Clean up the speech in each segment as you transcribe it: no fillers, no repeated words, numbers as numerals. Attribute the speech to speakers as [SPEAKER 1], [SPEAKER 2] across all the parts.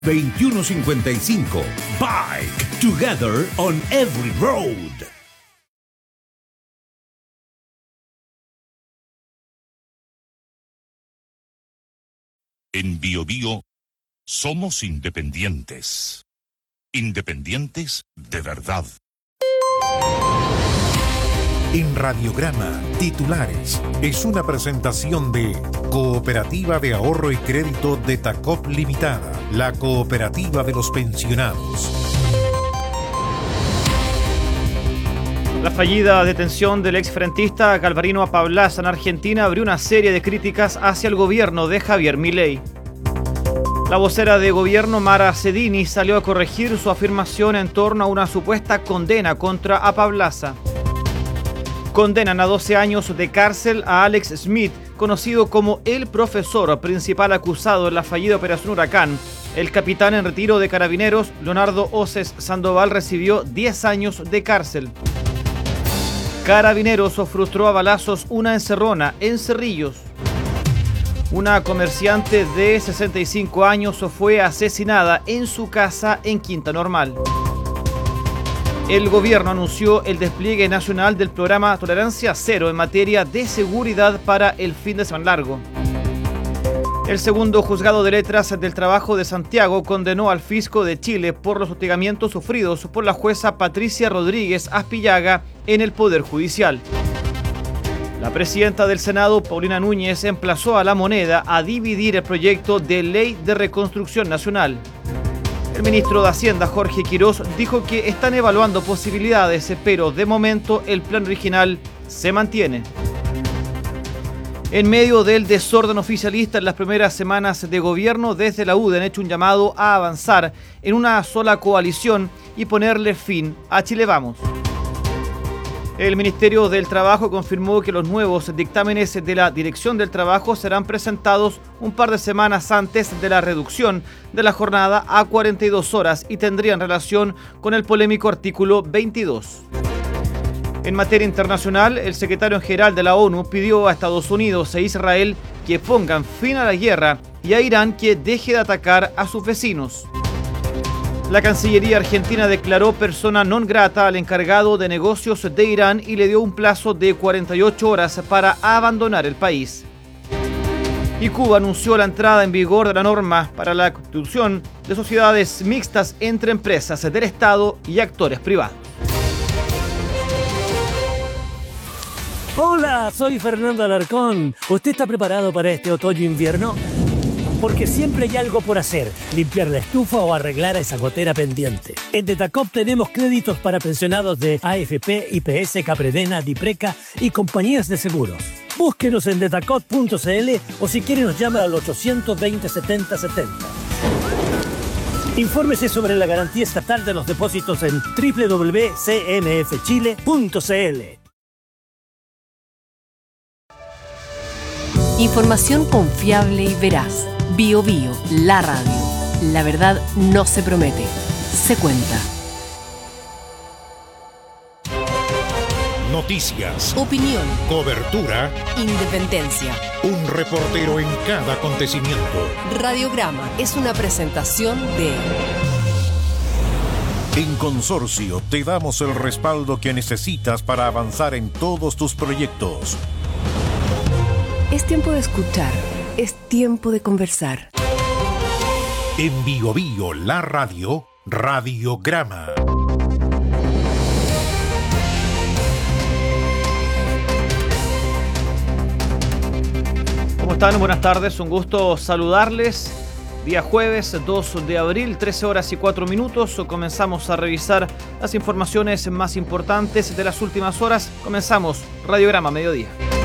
[SPEAKER 1] 2155. Bike Together on every road.
[SPEAKER 2] En BioBio somos independientes. Independientes de verdad.
[SPEAKER 3] En Radiograma, titulares, es una presentación de Cooperativa de Ahorro y Crédito de Tacop Limitada, la cooperativa de los pensionados.
[SPEAKER 4] La fallida detención del exfrentista Galvarino Apablaza en Argentina abrió una serie de críticas hacia el gobierno de Javier Milei. La vocera de gobierno Mara Cedini salió a corregir su afirmación en torno a una supuesta condena contra Apablaza. Condenan a 12 años de cárcel a Alex Smith, conocido como el profesor principal acusado en la fallida Operación Huracán. El capitán en retiro de Carabineros, Leonardo Oces Sandoval, recibió 10 años de cárcel. Carabineros frustró a balazos una encerrona en Cerrillos. Una comerciante de 65 años fue asesinada en su casa en Quinta Normal. El gobierno anunció el despliegue nacional del programa Tolerancia Cero en materia de seguridad para el fin de semana largo. El segundo juzgado de letras del trabajo de Santiago condenó al fisco de Chile por los hostigamientos sufridos por la jueza Patricia Rodríguez Aspillaga en el Poder Judicial. La presidenta del Senado, Paulina Núñez, emplazó a La Moneda a dividir el proyecto de ley de reconstrucción nacional. El ministro de Hacienda, Jorge Quirós, dijo que están evaluando posibilidades, pero de momento el plan original se mantiene. En medio del desorden oficialista en las primeras semanas de gobierno, desde la UDI han hecho un llamado a avanzar en una sola coalición y ponerle fin a Chile Vamos. El Ministerio del Trabajo confirmó que los nuevos dictámenes de la Dirección del Trabajo serán presentados un par de semanas antes de la reducción de la jornada a 42 horas y tendrían relación con el polémico artículo 22. En materia internacional, el secretario general de la ONU pidió a Estados Unidos e Israel que pongan fin a la guerra y a Irán que deje de atacar a sus vecinos. La Cancillería argentina declaró persona non grata al encargado de negocios de Irán y le dio un plazo de 48 horas para abandonar el país. Y Cuba anunció la entrada en vigor de la norma para la constitución de sociedades mixtas entre empresas del Estado y actores privados.
[SPEAKER 5] Hola, soy Fernando Alarcón. ¿Usted está preparado para este otoño-invierno? Porque siempre hay algo por hacer, limpiar la estufa o arreglar a esa gotera pendiente. En Detacop tenemos créditos para pensionados de AFP, IPS, Capredena, Dipreca y compañías de seguros. Búsquenos en detacop.cl o si quiere nos llama al 820 70 70. Infórmese sobre la garantía estatal de los depósitos en www.cmfchile.cl.
[SPEAKER 6] Información confiable y veraz. BioBio, la radio. La verdad no se promete, se cuenta.
[SPEAKER 3] Noticias,
[SPEAKER 6] Opinión,
[SPEAKER 3] cobertura,
[SPEAKER 6] independencia.
[SPEAKER 3] un reportero en cada acontecimiento.
[SPEAKER 6] Radiograma es una presentación de...
[SPEAKER 3] En Consorcio te damos el respaldo que necesitas para avanzar en todos tus proyectos.
[SPEAKER 6] Es tiempo de escuchar, es tiempo de conversar.
[SPEAKER 3] En BioBio, la radio, Radiograma.
[SPEAKER 4] ¿Cómo están? Buenas tardes, un gusto saludarles. Día jueves 2 de abril, 13 horas y 4 minutos. Comenzamos a revisar las informaciones más importantes de las últimas horas. Comenzamos Radiograma Mediodía.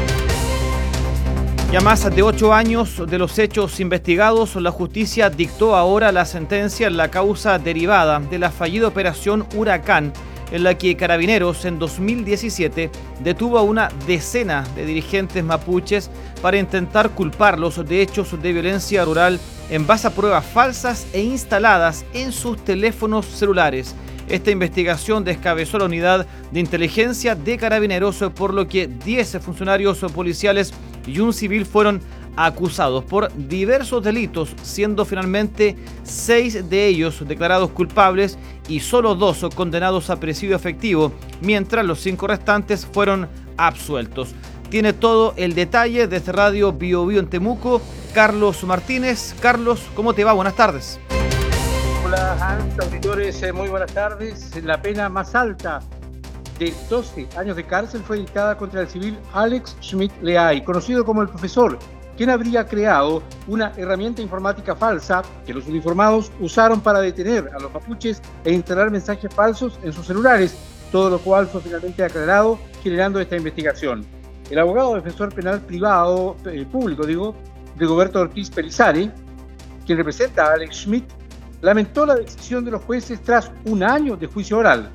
[SPEAKER 4] Ya más de 8 años de los hechos investigados, la justicia dictó ahora la sentencia en la causa derivada de la fallida Operación Huracán, en la que Carabineros en 2017 detuvo a una decena de dirigentes mapuches para intentar culparlos de hechos de violencia rural en base a pruebas falsas e instaladas en sus teléfonos celulares. Esta investigación descabezó la unidad de inteligencia de Carabineros, por lo que 10 funcionarios policiales y un civil fueron acusados por diversos delitos, siendo finalmente 6 de ellos declarados culpables y solo 2 condenados a presidio efectivo, mientras los 5 restantes fueron absueltos. Tiene todo el detalle desde Radio Bio Bio en Temuco, Carlos Martínez. Carlos, ¿cómo te va? Buenas tardes.
[SPEAKER 7] Hola Hans, auditores, muy buenas tardes. La pena más alta de 12 años de cárcel fue dictada contra el civil Alex Schmidt Leay, conocido como el profesor, quien habría creado una herramienta informática falsa que los uniformados usaron para detener a los mapuches e instalar mensajes falsos en sus celulares, todo lo cual fue finalmente aclarado, generando esta investigación. El abogado defensor penal público, Rigoberto Ortiz Pelizari, quien representa a Alex Schmidt, lamentó la decisión de los jueces tras un año de juicio oral.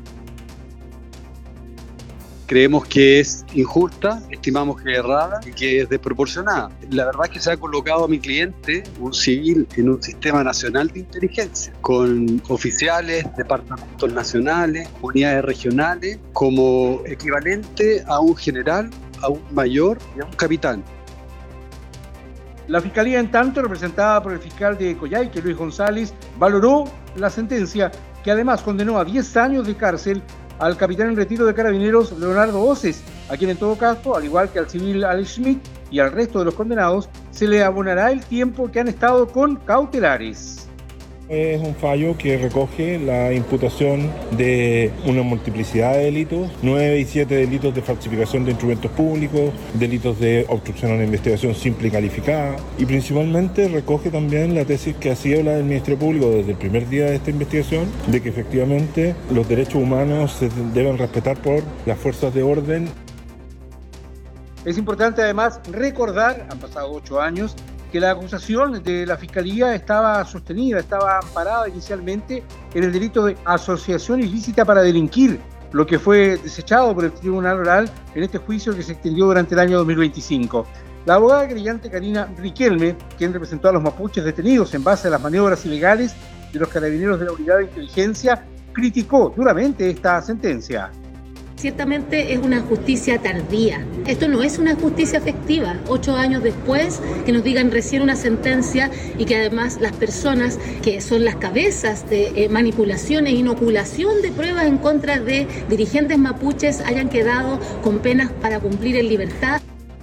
[SPEAKER 8] Creemos que es injusta, estimamos que es errada y que es desproporcionada. La verdad es que se ha colocado a mi cliente, un civil, en un sistema nacional de inteligencia, con oficiales, departamentos nacionales, unidades regionales, como equivalente a un general, a un mayor y a un capitán.
[SPEAKER 7] La Fiscalía, en tanto, representada por el fiscal de Coyhaique, Luis González, valoró la sentencia, que además condenó a 10 años de cárcel al capitán en retiro de Carabineros, Leonardo Oces, a quien en todo caso, al igual que al civil Alex Schmidt y al resto de los condenados, se le abonará el tiempo que han estado con cautelares.
[SPEAKER 9] Es un fallo que recoge la imputación de una multiplicidad de delitos, 9 y 7 delitos de falsificación de instrumentos públicos, delitos de obstrucción a una investigación simple y calificada, y principalmente recoge también la tesis que ha sido la del Ministerio Público desde el primer día de esta investigación, de que efectivamente los derechos humanos se deben respetar por las fuerzas de orden.
[SPEAKER 7] Es importante además recordar, han pasado 8 años, que la acusación de la Fiscalía estaba amparada inicialmente en el delito de asociación ilícita para delinquir, lo que fue desechado por el Tribunal Oral en este juicio que se extendió durante el año 2025. La abogada querellante Karina Riquelme, quien representó a los mapuches detenidos en base a las maniobras ilegales de los carabineros de la Unidad de Inteligencia, criticó duramente esta sentencia.
[SPEAKER 10] Ciertamente es una justicia tardía. Esto no es una justicia efectiva. 8 años después, que nos digan recién una sentencia y que además las personas que son las cabezas de manipulación e inoculación de pruebas en contra de dirigentes mapuches hayan quedado con penas para cumplir en libertad.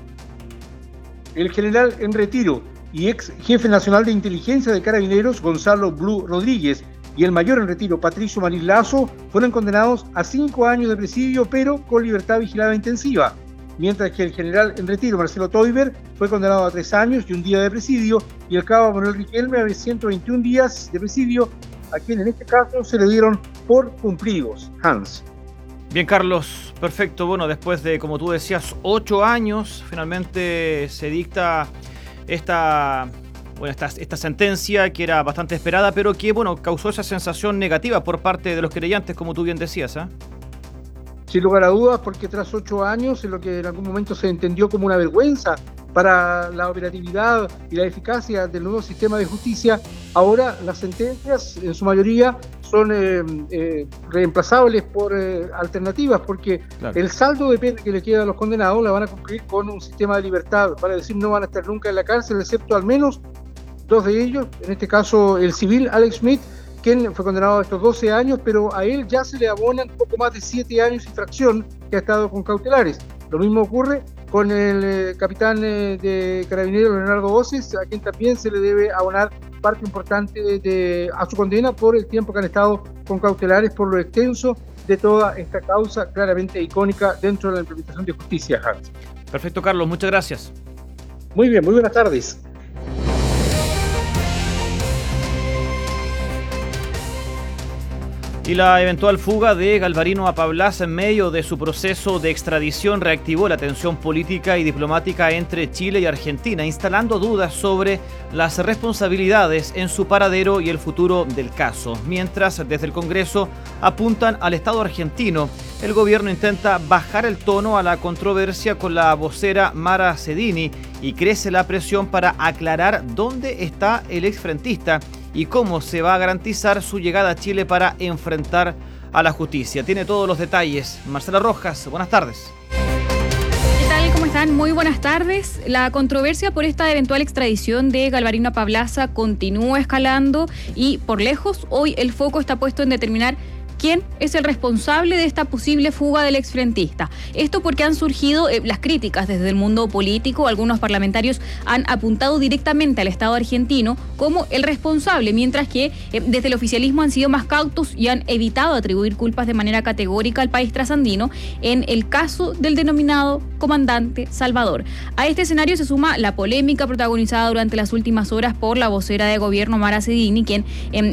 [SPEAKER 7] El general en retiro y ex jefe nacional de inteligencia de Carabineros, Gonzalo Blue Rodríguez, y el mayor en retiro, Patricio Marín Lazo, fueron condenados a 5 años de presidio, pero con libertad vigilada intensiva, mientras que el general en retiro, Marcelo Toiber, fue condenado a 3 años y 1 día de presidio, y el cabo Manuel Riquelme a 121 días de presidio, a quien en este caso se le dieron por cumplidos. Hans.
[SPEAKER 4] Bien, Carlos, perfecto. Bueno, después de, como tú decías, 8 años, finalmente se dicta esta sentencia que era bastante esperada, pero que, causó esa sensación negativa por parte de los querellantes, como tú bien decías, ¿eh?
[SPEAKER 7] Sin lugar a dudas, porque tras 8 años, en lo que en algún momento se entendió como una vergüenza para la operatividad y la eficacia del nuevo sistema de justicia, ahora las sentencias, en su mayoría, son reemplazables por alternativas, porque claro, el saldo de pena que le queda a los condenados la van a cumplir con un sistema de libertad, vale decir, no van a estar nunca en la cárcel, excepto al menos 2 de ellos, en este caso el civil Alex Schmidt, quien fue condenado a estos 12 años, pero a él ya se le abonan poco más de 7 años y fracción que ha estado con cautelares. Lo mismo ocurre con el capitán de Carabineros, Leonardo Oces, a quien también se le debe abonar parte importante a su condena por el tiempo que han estado con cautelares, por lo extenso de toda esta causa claramente icónica dentro de la implementación de justicia, Hans.
[SPEAKER 4] Perfecto, Carlos, muchas gracias.
[SPEAKER 7] Muy bien, muy buenas tardes.
[SPEAKER 4] Y la eventual fuga de Galvarino Apablas en medio de su proceso de extradición reactivó la tensión política y diplomática entre Chile y Argentina, instalando dudas sobre las responsabilidades en su paradero y el futuro del caso. Mientras, desde el Congreso apuntan al Estado argentino, el gobierno intenta bajar el tono a la controversia con la vocera Mara Cedini y crece la presión para aclarar dónde está el exfrentista y cómo se va a garantizar su llegada a Chile para enfrentar a la justicia. Tiene todos los detalles Marcela Rojas, buenas tardes.
[SPEAKER 11] ¿Qué tal? ¿Cómo están? Muy buenas tardes. La controversia por esta eventual extradición de Galvarino Pablaza continúa escalando y por lejos hoy el foco está puesto en determinar quién es el responsable de esta posible fuga del exfrentista. Esto porque han surgido las críticas desde el mundo político. Algunos parlamentarios han apuntado directamente al Estado argentino como el responsable, mientras que desde el oficialismo han sido más cautos y han evitado atribuir culpas de manera categórica al país trasandino en el caso del denominado comandante Salvador. A este escenario se suma la polémica protagonizada durante las últimas horas por la vocera de gobierno Mara Cedini, quien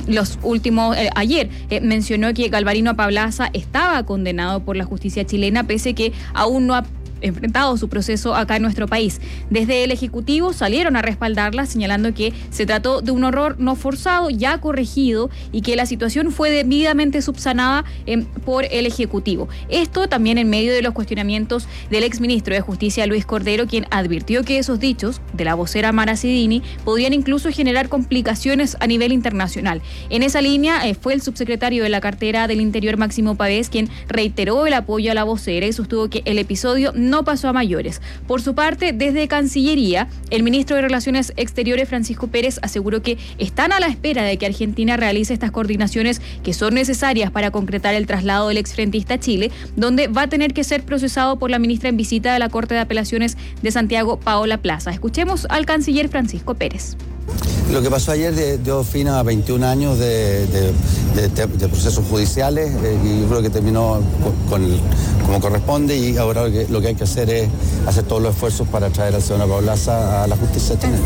[SPEAKER 11] ayer mencionó que Galvarino Pablaza estaba condenado por la justicia chilena, pese que aún no ha enfrentado su proceso acá en nuestro país. Desde el Ejecutivo salieron a respaldarla, señalando que se trató de un error no forzado, ya corregido, y que la situación fue debidamente subsanada por el Ejecutivo. Esto también en medio de los cuestionamientos del exministro de Justicia, Luis Cordero, quien advirtió que esos dichos de la vocera Mara Cedini podrían incluso generar complicaciones a nivel internacional. En esa línea fue el subsecretario de la cartera del Interior, Máximo Pavés, quien reiteró el apoyo a la vocera y sostuvo que el episodio no pasó a mayores. Por su parte, desde Cancillería, el ministro de Relaciones Exteriores, Francisco Pérez, aseguró que están a la espera de que Argentina realice estas coordinaciones que son necesarias para concretar el traslado del exfrentista a Chile, donde va a tener que ser procesado por la ministra en visita de la Corte de Apelaciones de Santiago, Paola Plaza. Escuchemos al canciller Francisco Pérez.
[SPEAKER 12] Lo que pasó ayer dio fin a 21 años de procesos judiciales y yo creo que terminó como corresponde, y ahora lo que hay que hacer es hacer todos los esfuerzos para traer al señor Pablaza a la justicia chilena.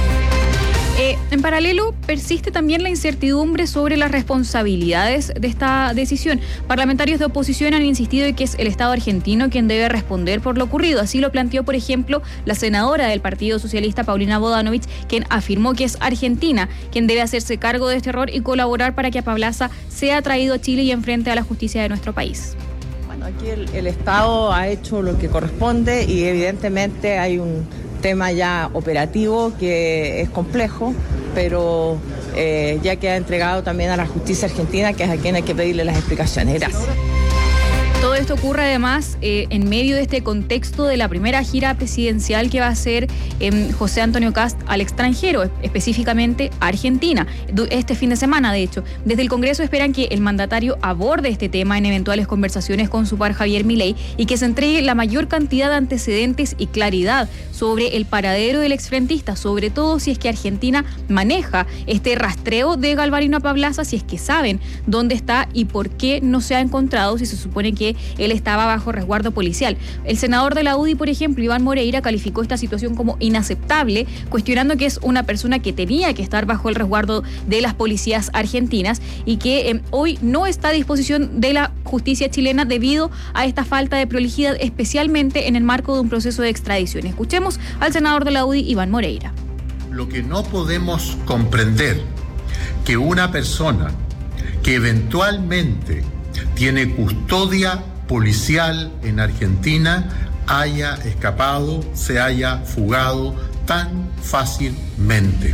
[SPEAKER 11] En paralelo, persiste también la incertidumbre sobre las responsabilidades de esta decisión. Parlamentarios de oposición han insistido en que es el Estado argentino quien debe responder por lo ocurrido. Así lo planteó, por ejemplo, la senadora del Partido Socialista, Paulina Bodanovich, quien afirmó que es Argentina quien debe hacerse cargo de este error y colaborar para que Pablaza sea traído a Chile y enfrente a la justicia de nuestro país.
[SPEAKER 13] Bueno, aquí el Estado ha hecho lo que corresponde y evidentemente hay un tema ya operativo que es complejo, pero ya queda entregado también a la justicia argentina, que es a quien hay que pedirle las explicaciones. Gracias.
[SPEAKER 11] Todo esto ocurre además en medio de este contexto de la primera gira presidencial que va a hacer José Antonio Kast al extranjero, específicamente a Argentina, este fin de semana de hecho. Desde el Congreso esperan que el mandatario aborde este tema en eventuales conversaciones con su par Javier Milei y que se entregue la mayor cantidad de antecedentes y claridad sobre el paradero del exfrentista, sobre todo si es que Argentina maneja este rastreo de Galvarino Pablaza, si es que saben dónde está y por qué no se ha encontrado, si se supone que él estaba bajo resguardo policial. El senador de la UDI, por ejemplo, Iván Moreira, calificó esta situación como inaceptable, cuestionando que es una persona que tenía que estar bajo el resguardo de las policías argentinas y que hoy no está a disposición de la justicia chilena debido a esta falta de prolijidad, especialmente en el marco de un proceso de extradición. Escuchemos al senador de la UDI, Iván Moreira.
[SPEAKER 14] Lo que no podemos comprender, que una persona que eventualmente tiene custodia policial en Argentina haya escapado, se haya fugado tan fácilmente.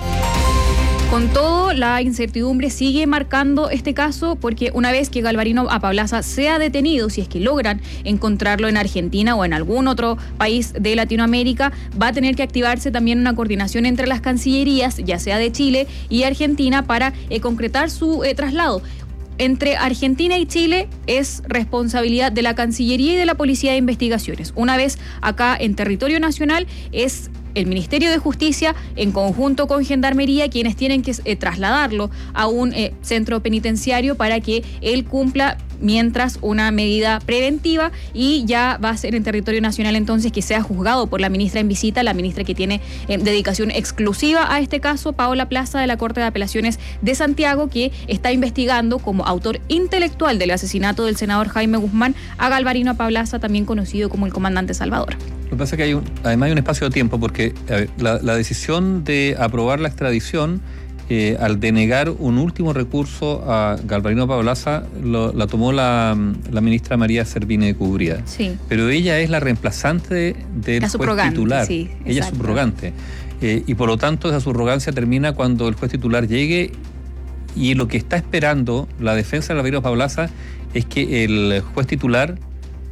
[SPEAKER 11] Con todo, la incertidumbre sigue marcando este caso porque una vez que Galvarino Pablaza sea detenido, si es que logran encontrarlo en Argentina o en algún otro país de Latinoamérica, va a tener que activarse también una coordinación entre las cancillerías, ya sea de Chile y Argentina, para concretar su traslado. Entre Argentina y Chile es responsabilidad de la Cancillería y de la Policía de Investigaciones. Una vez acá en territorio nacional es el Ministerio de Justicia en conjunto con Gendarmería quienes tienen que trasladarlo a un centro penitenciario para que él cumpla mientras una medida preventiva, y ya va a ser en territorio nacional entonces que sea juzgado por la ministra en visita, la ministra que tiene dedicación exclusiva a este caso, Paola Plaza, de la Corte de Apelaciones de Santiago, que está investigando como autor intelectual del asesinato del senador Jaime Guzmán a Galvarino Pablaza, también conocido como el comandante Salvador.
[SPEAKER 15] Lo que pasa es que además hay un espacio de tiempo, porque la decisión de aprobar la extradición, al denegar un último recurso a Galvarino Pablaza, la tomó la ministra María Servine de Cubría.
[SPEAKER 11] Sí.
[SPEAKER 15] Pero ella es la reemplazante del juez titular. Sí, ella es subrogante. Y por lo tanto esa subrogancia termina cuando el juez titular llegue, y lo que está esperando la defensa de Galvarino Pablaza es que el juez titular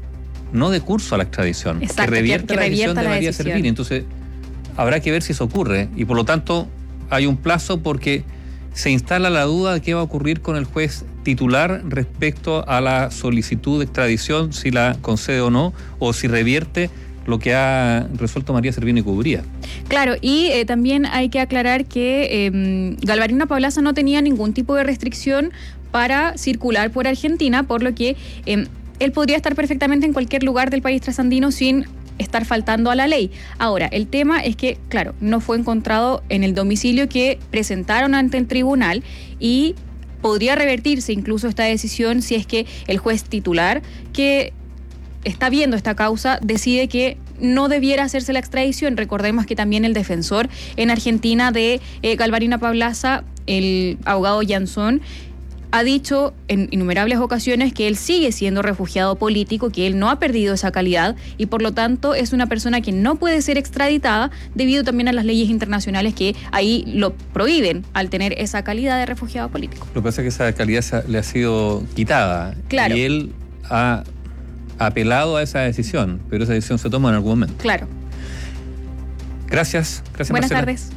[SPEAKER 15] no dé curso a la extradición.
[SPEAKER 11] Exacto,
[SPEAKER 15] que revierta la decisión de María
[SPEAKER 11] decisión.
[SPEAKER 15] Servini. Entonces, habrá que ver si eso ocurre. Y por lo tanto, hay un plazo porque se instala la duda de qué va a ocurrir con el juez titular respecto a la solicitud de extradición, si la concede o no, o si revierte lo que ha resuelto María Servini Cubría.
[SPEAKER 11] Claro, y también hay que aclarar que Galvarino Pablaza no tenía ningún tipo de restricción para circular por Argentina, por lo que él podría estar perfectamente en cualquier lugar del país trasandino sin estar faltando a la ley. Ahora, el tema es que, claro, no fue encontrado en el domicilio que presentaron ante el tribunal y podría revertirse incluso esta decisión si es que el juez titular que está viendo esta causa decide que no debiera hacerse la extradición. Recordemos que también el defensor en Argentina de Galvarino Pablaza, el abogado Jansson, ha dicho en innumerables ocasiones que él sigue siendo refugiado político, que él no ha perdido esa calidad y por lo tanto es una persona que no puede ser extraditada debido también a las leyes internacionales que ahí lo prohíben al tener esa calidad de refugiado político.
[SPEAKER 15] Lo que pasa es que esa calidad le ha sido quitada.
[SPEAKER 11] Claro.
[SPEAKER 15] Y él ha apelado a esa decisión, pero esa decisión se toma en algún momento.
[SPEAKER 11] Claro.
[SPEAKER 15] Gracias.
[SPEAKER 11] Buenas
[SPEAKER 15] Marcela.
[SPEAKER 11] tardes.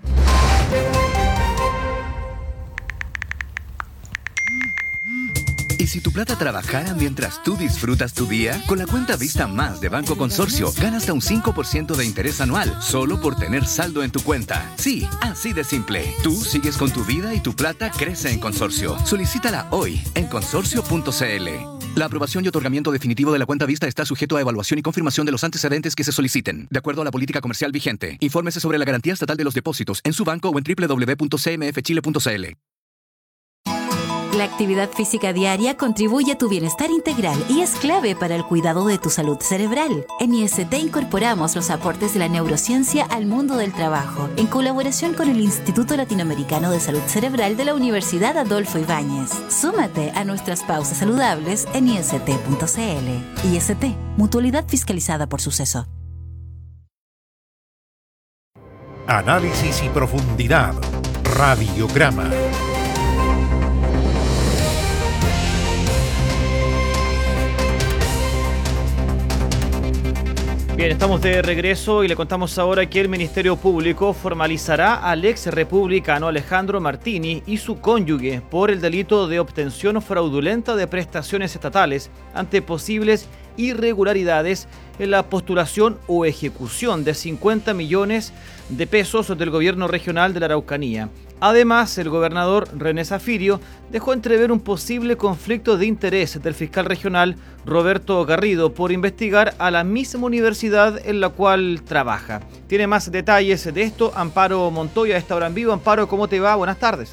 [SPEAKER 16] ¿Y si tu plata trabajara mientras tú disfrutas tu día? Con la cuenta Vista Más de Banco Consorcio, gana hasta un 5% de interés anual, solo por tener saldo en tu cuenta. Sí, así de simple. Tú sigues con tu vida y tu plata crece en Consorcio. Solicítala hoy en consorcio.cl. La aprobación y otorgamiento definitivo de la cuenta Vista está sujeto a evaluación y confirmación de los antecedentes que se soliciten, de acuerdo a la política comercial vigente. Infórmese sobre la garantía estatal de los depósitos en su banco o en www.cmfchile.cl.
[SPEAKER 17] La actividad física diaria contribuye a tu bienestar integral y es clave para el cuidado de tu salud cerebral. En IST incorporamos los aportes de la neurociencia al mundo del trabajo, en colaboración con el Instituto Latinoamericano de Salud Cerebral de la Universidad Adolfo Ibáñez. Súmate a nuestras pausas saludables en ist.cl. IST, mutualidad fiscalizada por Suceso.
[SPEAKER 3] Análisis y profundidad. Radiograma.
[SPEAKER 4] Bien, estamos de regreso y le contamos ahora que el Ministerio Público formalizará al ex republicano Alejandro Martini y su cónyuge por el delito de obtención fraudulenta de prestaciones estatales ante posibles irregularidades en la postulación o ejecución de 50 millones de pesos del gobierno regional de la Araucanía. Además, el gobernador René Zafirio dejó entrever un posible conflicto de interés del fiscal regional Roberto Garrido por investigar a la misma universidad en la cual trabaja. Tiene más detalles de esto Amparo Montoya, a esta hora en vivo. Amparo, ¿cómo te va? Buenas tardes.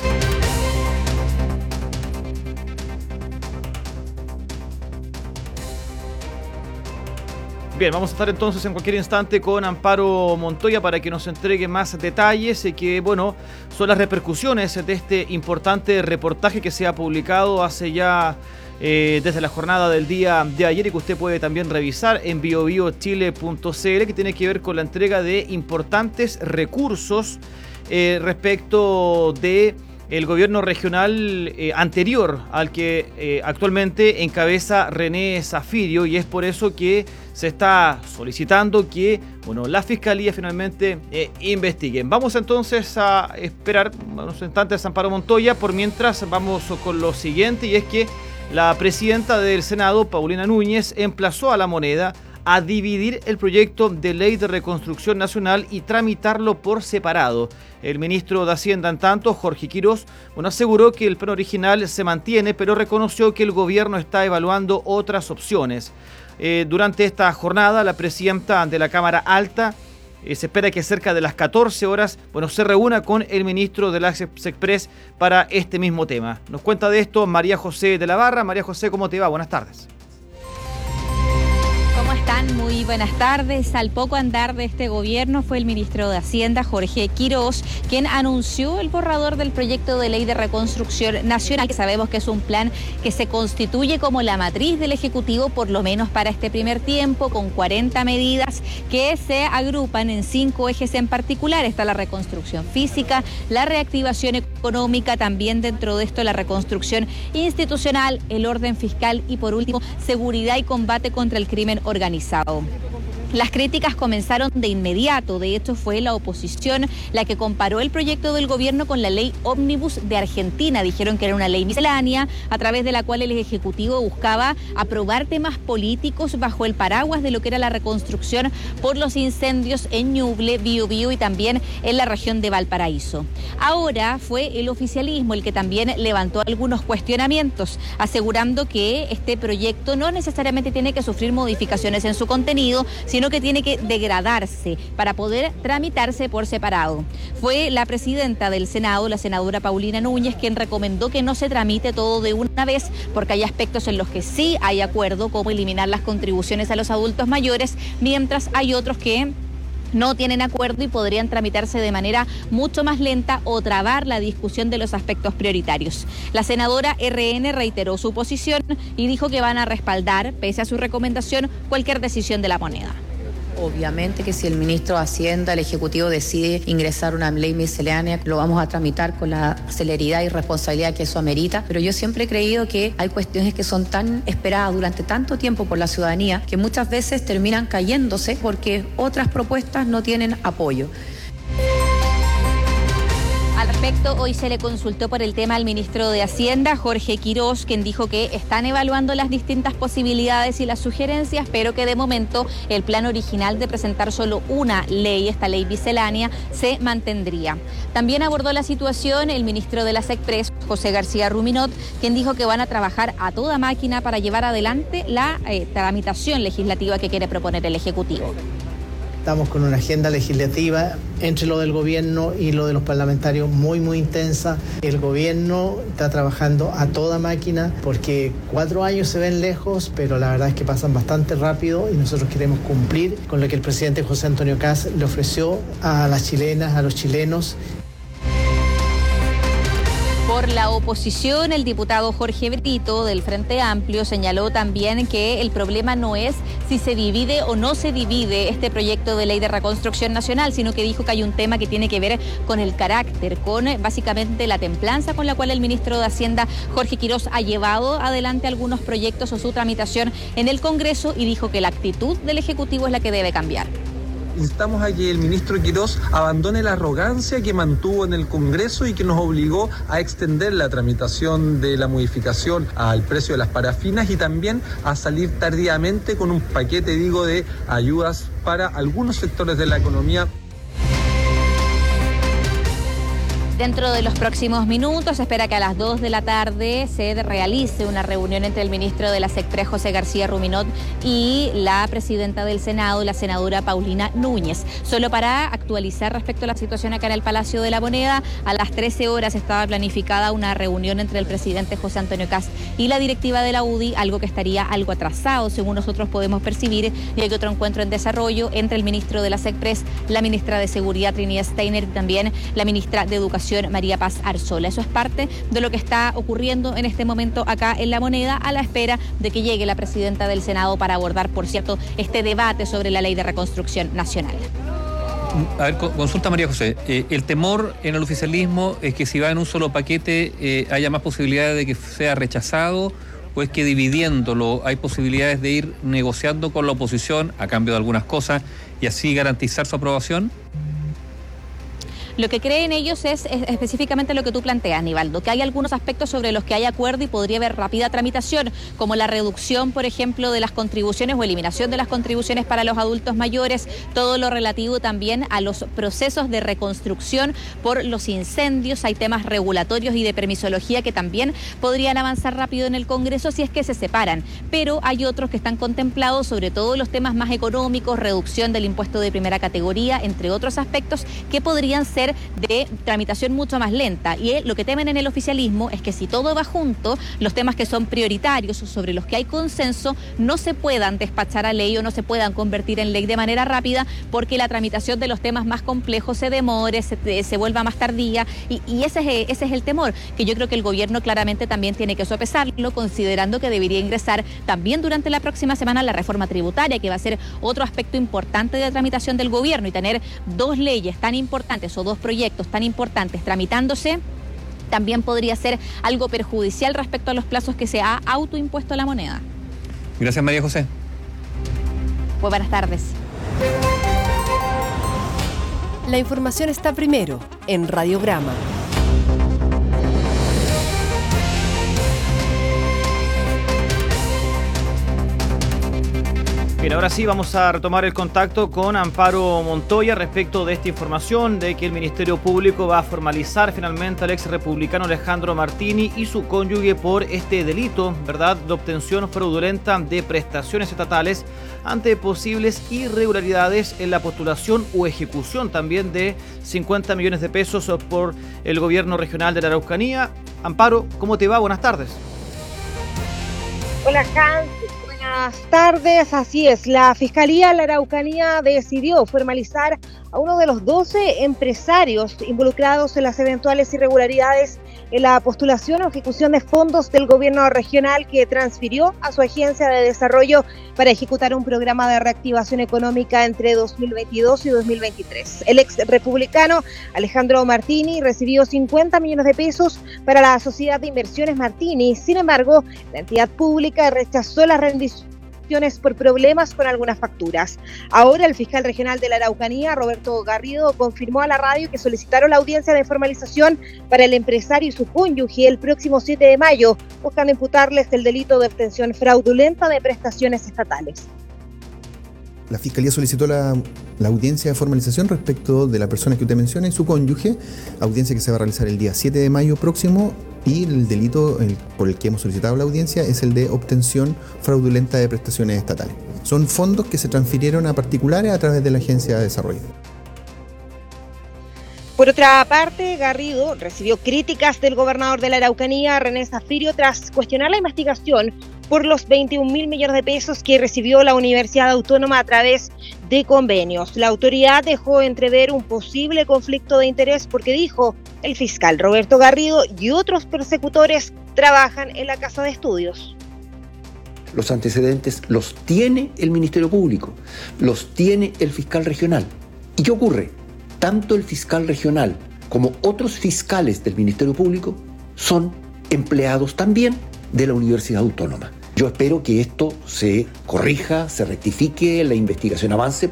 [SPEAKER 4] Bien, vamos a estar entonces en cualquier instante con Amparo Montoya para que nos entregue más detalles que, bueno, son las repercusiones de este importante reportaje que se ha publicado hace ya desde la jornada del día de ayer y que usted puede también revisar en biobiochile.cl, que tiene que ver con la entrega de importantes recursos respecto de el gobierno regional anterior al que actualmente encabeza René Zafirio, y es por eso que se está solicitando que, bueno, la Fiscalía finalmente investigue. Vamos entonces a esperar unos instantes a Amparo Montoya. Por mientras vamos con lo siguiente, y es que la presidenta del Senado, Paulina Núñez, emplazó a La Moneda a dividir el proyecto de ley de reconstrucción nacional y tramitarlo por separado. El ministro de Hacienda, en tanto, Jorge Quirós, aseguró que el plan original se mantiene, pero reconoció que el gobierno está evaluando otras opciones. Durante esta jornada, la presidenta de la Cámara Alta se espera que cerca de las 14 horas se reúna con el ministro de la Sexpress para este mismo tema. Nos cuenta de esto María José de la Barra. María José, ¿cómo te va? Buenas tardes.
[SPEAKER 18] ¿Cómo están? Muy buenas tardes. Al poco andar de este gobierno fue el ministro de Hacienda, Jorge Quirós, quien anunció el borrador del proyecto de ley de reconstrucción nacional, que sabemos que es un plan que se constituye como la matriz del Ejecutivo, por lo menos para este primer tiempo, con 40 medidas que se agrupan en 5 ejes en particular. Está la reconstrucción física, la reactivación económica, económica, también dentro de esto la reconstrucción institucional, el orden fiscal y por último seguridad y combate contra el crimen organizado. Las críticas comenzaron de inmediato, de hecho fue la oposición la que comparó el proyecto del gobierno con la ley Ómnibus de Argentina. Dijeron que era una ley miscelánea a través de la cual el Ejecutivo buscaba aprobar temas políticos bajo el paraguas de lo que era la reconstrucción por los incendios en Ñuble, Biobío y también en la región de Valparaíso. Ahora fue el oficialismo el que también levantó algunos cuestionamientos, asegurando que este proyecto no necesariamente tiene que sufrir modificaciones en su contenido, sino que tiene que degradarse para poder tramitarse por separado. Fue la presidenta del Senado, la senadora Paulina Núñez, quien recomendó que no se tramite todo de una vez, porque hay aspectos en los que sí hay acuerdo, como eliminar las contribuciones a los adultos mayores, mientras hay otros que no tienen acuerdo y podrían tramitarse de manera mucho más lenta o trabar la discusión de los aspectos prioritarios. La senadora RN reiteró su posición y dijo que van a respaldar, pese a su recomendación, cualquier decisión de la moneda.
[SPEAKER 19] Obviamente que si el ministro de Hacienda, el Ejecutivo decide ingresar una ley miscelánea, lo vamos a tramitar con la celeridad y responsabilidad que eso amerita, pero yo siempre he creído que hay cuestiones que son tan esperadas durante tanto tiempo por la ciudadanía que muchas veces terminan cayéndose porque otras propuestas no tienen apoyo.
[SPEAKER 18] Al respecto, hoy se le consultó por el tema al ministro de Hacienda, Jorge Quirós, quien dijo que están evaluando las distintas posibilidades y las sugerencias, pero que de momento el plan original de presentar solo una ley, esta ley miscelánea, se mantendría. También abordó la situación el ministro de la SECPRES, José García Ruminot, quien dijo que van a trabajar a toda máquina para llevar adelante la tramitación legislativa que quiere proponer el Ejecutivo.
[SPEAKER 20] Estamos con una agenda legislativa entre lo del gobierno y lo de los parlamentarios muy intensa. El gobierno está trabajando a toda máquina porque 4 años se ven lejos, pero la verdad es que pasan bastante rápido y nosotros queremos cumplir con lo que el presidente José Antonio Kast le ofreció a las chilenas, a los chilenos.
[SPEAKER 18] Por la oposición, el diputado Jorge Brito del Frente Amplio señaló también que el problema no es si se divide o no se divide este proyecto de ley de reconstrucción nacional, sino que dijo que hay un tema que tiene que ver con el carácter, con básicamente la templanza con la cual el ministro de Hacienda, Jorge Quirós, ha llevado adelante algunos proyectos o su tramitación en el Congreso y dijo que la actitud del Ejecutivo es la que debe cambiar.
[SPEAKER 21] Instamos a que el ministro Quirós abandone la arrogancia que mantuvo en el Congreso y que nos obligó a extender la tramitación de la modificación al precio de las parafinas y también a salir tardíamente con un paquete, de ayudas para algunos sectores de la economía.
[SPEAKER 18] Dentro de los próximos minutos, se espera que a las 2 de la tarde se realice una reunión entre el ministro de la SECPRES, José García Ruminot, y la presidenta del Senado, la senadora Paulina Núñez. Solo para actualizar respecto a la situación acá en el Palacio de la Moneda, a las 13 horas estaba planificada una reunión entre el presidente José Antonio Kast y la directiva de la UDI, algo que estaría algo atrasado, según nosotros podemos percibir, y hay otro encuentro en desarrollo entre el ministro de la SECPRES, la ministra de Seguridad, Trinidad Steiner, y también la ministra de Educación, María Paz Arzola. Eso es parte de lo que está ocurriendo en este momento acá en La Moneda, a la espera de que llegue la presidenta del Senado para abordar, por cierto, este debate sobre la ley de reconstrucción nacional.
[SPEAKER 15] A ver, consulta María José. El temor en el oficialismo es que si va en un solo paquete haya más posibilidades de que sea rechazado, o es que dividiéndolo hay posibilidades de ir negociando con la oposición a cambio de algunas cosas y así garantizar su aprobación.
[SPEAKER 18] Lo que creen ellos es específicamente lo que tú planteas, Nivaldo, que hay algunos aspectos sobre los que hay acuerdo y podría haber rápida tramitación, como la reducción, por ejemplo, de las contribuciones o eliminación de las contribuciones para los adultos mayores, todo lo relativo también a los procesos de reconstrucción por los incendios. Hay temas regulatorios y de permisología que también podrían avanzar rápido en el Congreso si es que se separan, pero hay otros que están contemplados, sobre todo los temas más económicos, reducción del impuesto de primera categoría, entre otros aspectos que podrían ser de tramitación mucho más lenta. Y lo que temen en el oficialismo es que si todo va junto, los temas que son prioritarios o sobre los que hay consenso no se puedan despachar a ley o no se puedan convertir en ley de manera rápida, porque la tramitación de los temas más complejos se demore, se vuelva más tardía, y ese es el temor, que yo creo que el gobierno claramente también tiene que sopesarlo, considerando que debería ingresar también durante la próxima semana la reforma tributaria, que va a ser otro aspecto importante de tramitación del gobierno, y tener 2 leyes tan importantes o 2 proyectos tan importantes tramitándose también podría ser algo perjudicial respecto a los plazos que se ha autoimpuesto la moneda.
[SPEAKER 15] Gracias, María José.
[SPEAKER 18] Pues buenas tardes.
[SPEAKER 6] La información está primero en Radiograma.
[SPEAKER 4] Bien, ahora sí vamos a retomar el contacto con Amparo Montoya respecto de esta información de que el Ministerio Público va a formalizar finalmente al ex republicano Alejandro Martini y su cónyuge por este delito, ¿verdad?, de obtención fraudulenta de prestaciones estatales ante posibles irregularidades en la postulación o ejecución también de 50 millones de pesos por el gobierno regional de la Araucanía. Amparo, ¿cómo te va? Buenas tardes.
[SPEAKER 1] Hola, Hans. Buenas tardes, así es, la Fiscalía de la Araucanía decidió formalizar a uno de los 12 empresarios involucrados en las eventuales irregularidades en la postulación o ejecución de fondos del gobierno regional que transfirió a su agencia de desarrollo para ejecutar un programa de reactivación económica entre 2022 y 2023. El ex republicano Alejandro Martini recibió 50 millones de pesos para la Sociedad de Inversiones Martini. Sin embargo, la entidad pública rechazó la rendición por problemas con algunas facturas. Ahora el fiscal regional de la Araucanía, Roberto Garrido, confirmó a la radio que solicitaron la audiencia de formalización para el empresario y su cónyuge el próximo 7 de mayo, buscando imputarles el delito de obtención fraudulenta de prestaciones estatales.
[SPEAKER 22] La Fiscalía solicitó la audiencia de formalización respecto de la persona que usted menciona y su cónyuge, audiencia que se va a realizar el día 7 de mayo próximo, y el delito por el que hemos solicitado la audiencia es el de obtención fraudulenta de prestaciones estatales. Son fondos que se transfirieron a particulares a través de la Agencia de Desarrollo.
[SPEAKER 1] Por otra parte, Garrido recibió críticas del gobernador de la Araucanía, René Zafirio, tras cuestionar la investigación por los 21.000 millones de pesos que recibió la Universidad Autónoma a través de convenios. La autoridad dejó entrever un posible conflicto de interés porque dijo, el fiscal Roberto Garrido y otros persecutores trabajan en la Casa de Estudios.
[SPEAKER 23] Los antecedentes los tiene el Ministerio Público, los tiene el fiscal regional. ¿Y qué ocurre? Tanto el fiscal regional como otros fiscales del Ministerio Público son empleados también de la Universidad Autónoma. Yo espero que esto se corrija, se rectifique, la investigación avance.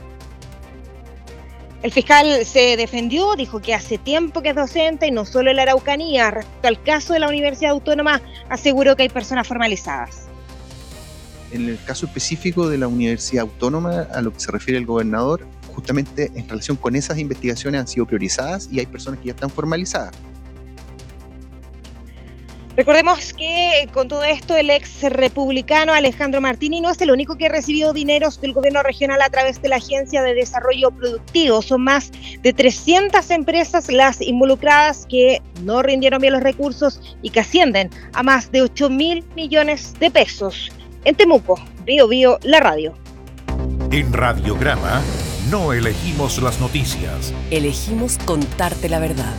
[SPEAKER 1] El fiscal se defendió, dijo que hace tiempo que es docente y no solo en la Araucanía. Respecto al caso de la Universidad Autónoma, aseguró que hay personas formalizadas.
[SPEAKER 22] En el caso específico de la Universidad Autónoma, a lo que se refiere el gobernador, justamente en relación con esas investigaciones han sido priorizadas y hay personas que ya están formalizadas.
[SPEAKER 1] Recordemos que con todo esto el ex republicano Alejandro Martini no es el único que recibió dineros del gobierno regional a través de la Agencia de Desarrollo Productivo. Son más de 300 empresas las involucradas que no rindieron bien los recursos y que ascienden a más de 8.000 millones de pesos. En Temuco, Bío Bío, la radio.
[SPEAKER 3] En Radiograma no elegimos las noticias.
[SPEAKER 6] Elegimos contarte la verdad.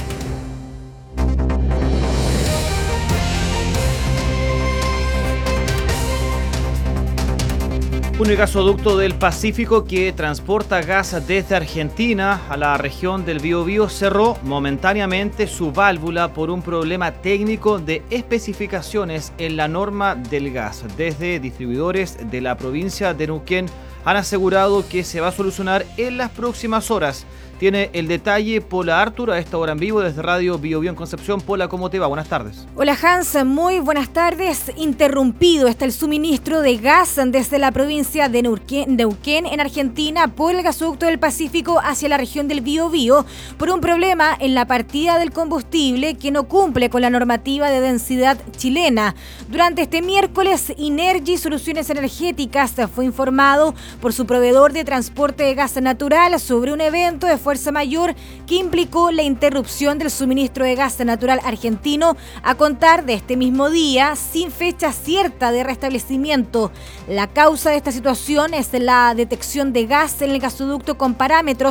[SPEAKER 4] Un gasoducto del Pacífico que transporta gas desde Argentina a la región del Biobío cerró momentáneamente su válvula por un problema técnico de especificaciones en la norma del gas. Desde distribuidores de la provincia de Neuquén han asegurado que se va a solucionar en las próximas horas. Tiene el detalle Pola Artur a esta hora en vivo desde Radio Biobío en Concepción. Pola, ¿cómo te va? Buenas tardes.
[SPEAKER 24] Hola Hans, muy buenas tardes. Interrumpido está el suministro de gas desde la provincia de Neuquén en Argentina por el gasoducto del Pacífico hacia la región del Biobío por un problema en la partida del combustible que no cumple con la normativa de densidad chilena. Durante este miércoles, Inergy Soluciones Energéticas fue informado por su proveedor de transporte de gas natural sobre un evento de fuerza mayor que implicó la interrupción del suministro de gas natural argentino a contar de este mismo día sin fecha cierta de restablecimiento. La causa de esta situación es la detección de gas en el gasoducto con parámetros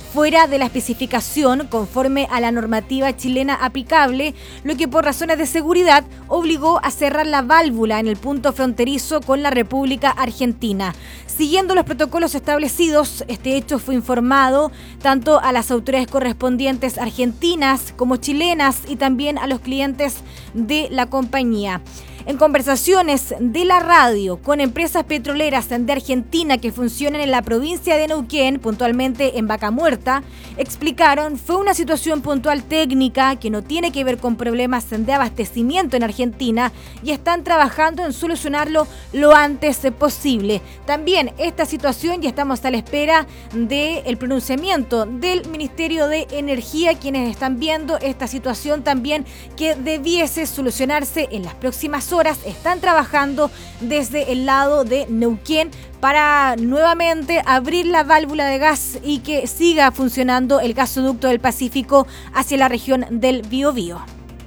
[SPEAKER 24] fuera de la especificación conforme a la normativa chilena aplicable, lo que por razones de seguridad obligó a cerrar la válvula en el punto fronterizo con la República Argentina. Siguiendo los protocolos establecidos, este hecho fue informado tanto a las autoridades correspondientes argentinas como chilenas y también a los clientes de la compañía. En conversaciones de la radio con empresas petroleras de Argentina que funcionan en la provincia de Neuquén, puntualmente en Vaca Muerta, explicaron fue una situación puntual técnica que no tiene que ver con problemas de abastecimiento en Argentina y están trabajando en solucionarlo lo antes posible. También esta situación ya estamos a la espera del pronunciamiento del Ministerio de Energía, quienes están viendo esta situación también que debiese solucionarse en las próximas horas. Están trabajando desde el lado de Neuquén para nuevamente abrir la válvula de gas y que siga funcionando el gasoducto del Pacífico hacia la región del Biobío.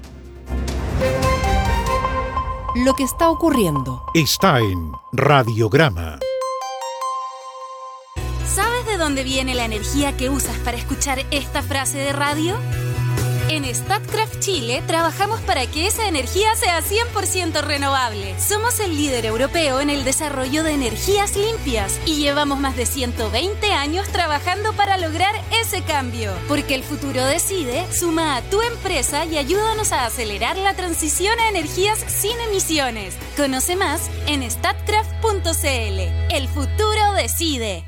[SPEAKER 6] Lo que está ocurriendo
[SPEAKER 3] está en Radiograma.
[SPEAKER 2] ¿Sabes de dónde viene la energía que usas para escuchar esta frase de radio? En Statkraft Chile trabajamos para que esa energía sea 100% renovable. Somos el líder europeo en el desarrollo de energías limpias y llevamos más de 120 años trabajando para lograr ese cambio. Porque el futuro decide, suma a tu empresa y ayúdanos a acelerar la transición a energías sin emisiones. Conoce más en statkraft.cl. El futuro decide.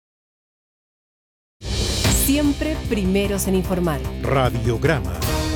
[SPEAKER 6] Siempre primeros en informar.
[SPEAKER 3] Radiograma.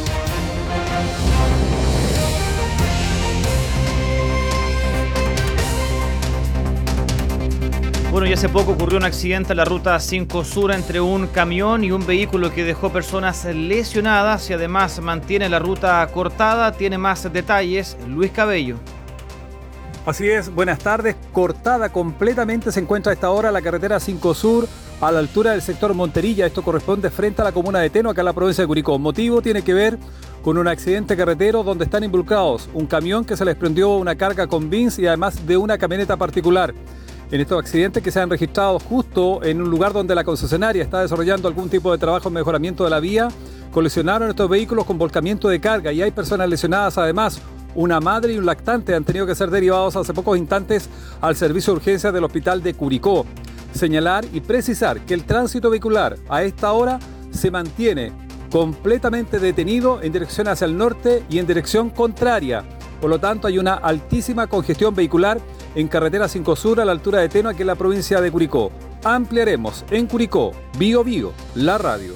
[SPEAKER 4] Bueno, y hace poco ocurrió un accidente en la ruta 5 Sur entre un camión y un vehículo que dejó personas lesionadas y además mantiene la ruta cortada. Tiene más detalles Luis Cabello.
[SPEAKER 5] Así es, buenas tardes. Cortada completamente se encuentra a esta hora la carretera 5 Sur a la altura del sector Monterilla. Esto corresponde frente a la comuna de Teno, acá en la provincia de Curicó. Motivo tiene que ver con un accidente carretero donde están involucrados un camión que se les prendió una carga con bins y además de una camioneta particular. En estos accidentes que se han registrado justo en un lugar donde la concesionaria está desarrollando algún tipo de trabajo en mejoramiento de la vía, colisionaron estos vehículos con volcamiento de carga y hay personas lesionadas además. Una madre y un lactante han tenido que ser derivados hace pocos instantes al servicio de urgencias del hospital de Curicó. Señalar y precisar que el tránsito vehicular a esta hora se mantiene completamente detenido en dirección hacia el norte y en dirección contraria. Por lo tanto, hay una altísima congestión vehicular en carretera 5 Sur a la altura de Teno, aquí en la provincia de Curicó. Ampliaremos en Curicó, Bio Bio, la radio.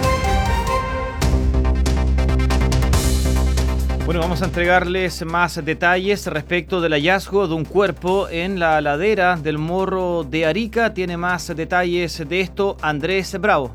[SPEAKER 4] Bueno, vamos a entregarles más detalles respecto del hallazgo de un cuerpo en la ladera del Morro de Arica. Tiene más detalles de esto Andrés Bravo.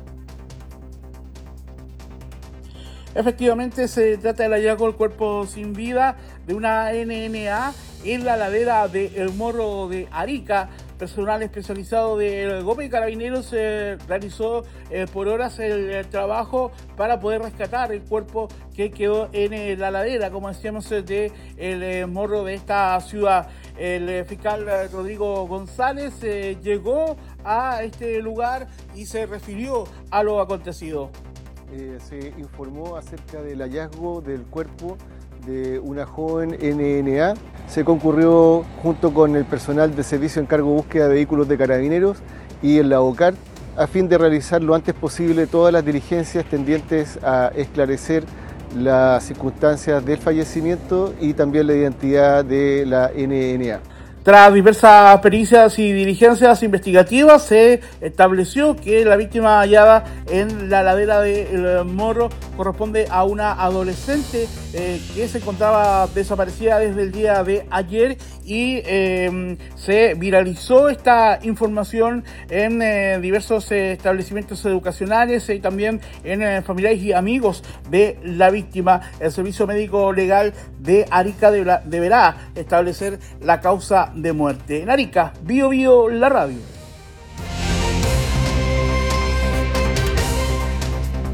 [SPEAKER 8] Efectivamente, se trata del hallazgo del cuerpo sin vida de una NNA en la ladera del Morro de Arica. Personal especializado del GOPE y Carabineros realizó por horas el trabajo para poder rescatar el cuerpo que quedó en la ladera, como decíamos, del morro de esta ciudad. El fiscal Rodrigo González llegó a este lugar y se refirió a lo acontecido.
[SPEAKER 9] Se informó acerca del hallazgo del cuerpo de una joven NNA. Se concurrió junto con el personal de servicio en cargo de búsqueda de vehículos de Carabineros y el OCAR a fin de realizar lo antes posible todas las diligencias tendientes a esclarecer las circunstancias del fallecimiento y también la identidad de la NNA.
[SPEAKER 8] Tras diversas pericias y diligencias investigativas, se estableció que la víctima hallada en la ladera del Morro corresponde a una adolescente que se encontraba desaparecida desde el día de ayer y se viralizó esta información en diversos establecimientos educacionales y también en familiares y amigos de la víctima. El Servicio Médico Legal de Arica deberá establecer la causa de muerte. En Arica, Bio Bio, la radio.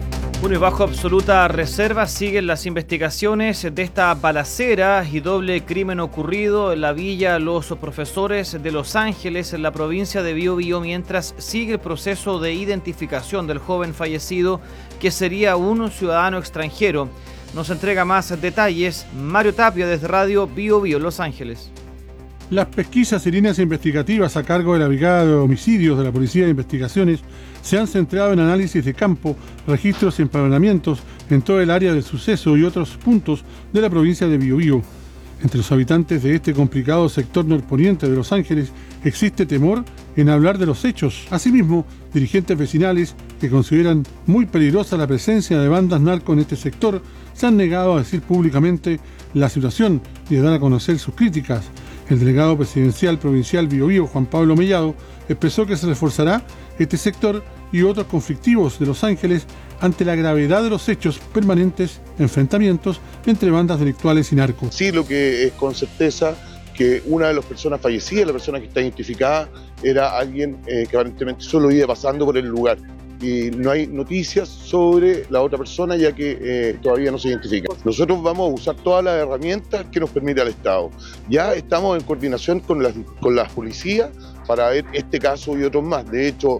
[SPEAKER 4] Bueno, y bajo absoluta reserva siguen las investigaciones de esta balacera y doble crimen ocurrido en la Villa Los Profesores de Los Ángeles, en la provincia de Biobío, mientras sigue el proceso de identificación del joven fallecido, que sería un ciudadano extranjero. Nos entrega más detalles Mario Tapia desde Radio Biobío, Los Ángeles.
[SPEAKER 7] Las pesquisas y líneas investigativas a cargo de la Brigada de Homicidios de la Policía de Investigaciones se han centrado en análisis de campo, registros y empadronamientos en todo el área del suceso y otros puntos de la provincia de Biobío. Entre los habitantes de este complicado sector norponiente de Los Ángeles existe temor en hablar de los hechos. Asimismo, dirigentes vecinales que consideran muy peligrosa la presencia de bandas narco en este sector se han negado a decir públicamente la situación y a dar a conocer sus críticas. El delegado presidencial provincial Biobío, Juan Pablo Mellado, expresó que se reforzará este sector y otros conflictivos de Los Ángeles ante la gravedad de los hechos permanentes enfrentamientos entre bandas delictuales y narcos.
[SPEAKER 10] Sí, lo que es con certeza que una de las personas fallecidas, la persona que está identificada, era alguien que aparentemente solo iba pasando por el lugar. Y no hay noticias sobre la otra persona, ya que todavía no se identifica. Nosotros vamos a usar todas las herramientas que nos permite el Estado. Ya estamos en coordinación con las policías para ver este caso y otros más. De hecho,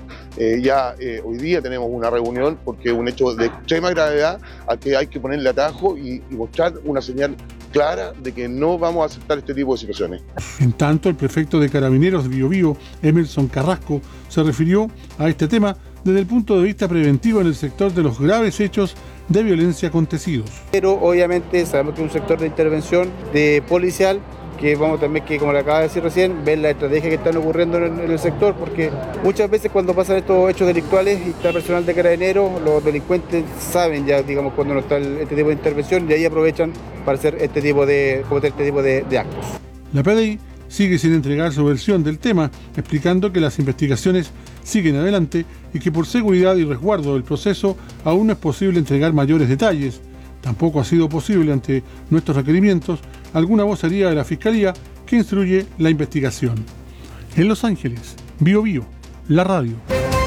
[SPEAKER 10] hoy día tenemos una reunión porque es un hecho de extrema gravedad al que hay que ponerle atajo y mostrar una señal clara de que no vamos a aceptar este tipo de situaciones.
[SPEAKER 7] En tanto, el prefecto de Carabineros de Biobío, Emerson Carrasco, se refirió a este tema desde el punto de vista preventivo en el sector de los graves hechos de violencia acontecidos.
[SPEAKER 12] Pero obviamente sabemos que es un sector de intervención de policial, que vamos también, que como le acaba de decir recién, ver la estrategia que están ocurriendo en el sector, porque muchas veces cuando pasan estos hechos delictuales y está personal de Carabineros, los delincuentes saben ya, digamos, cuando no está este tipo de intervención, y ahí aprovechan para hacer cometer este tipo de actos.
[SPEAKER 7] La PDI sigue sin entregar su versión del tema, explicando que las investigaciones siguen adelante y que por seguridad y resguardo del proceso aún no es posible entregar mayores detalles. Tampoco ha sido posible, ante nuestros requerimientos, alguna vocería de la Fiscalía que instruye la investigación. En Los Ángeles, Biobío, la radio.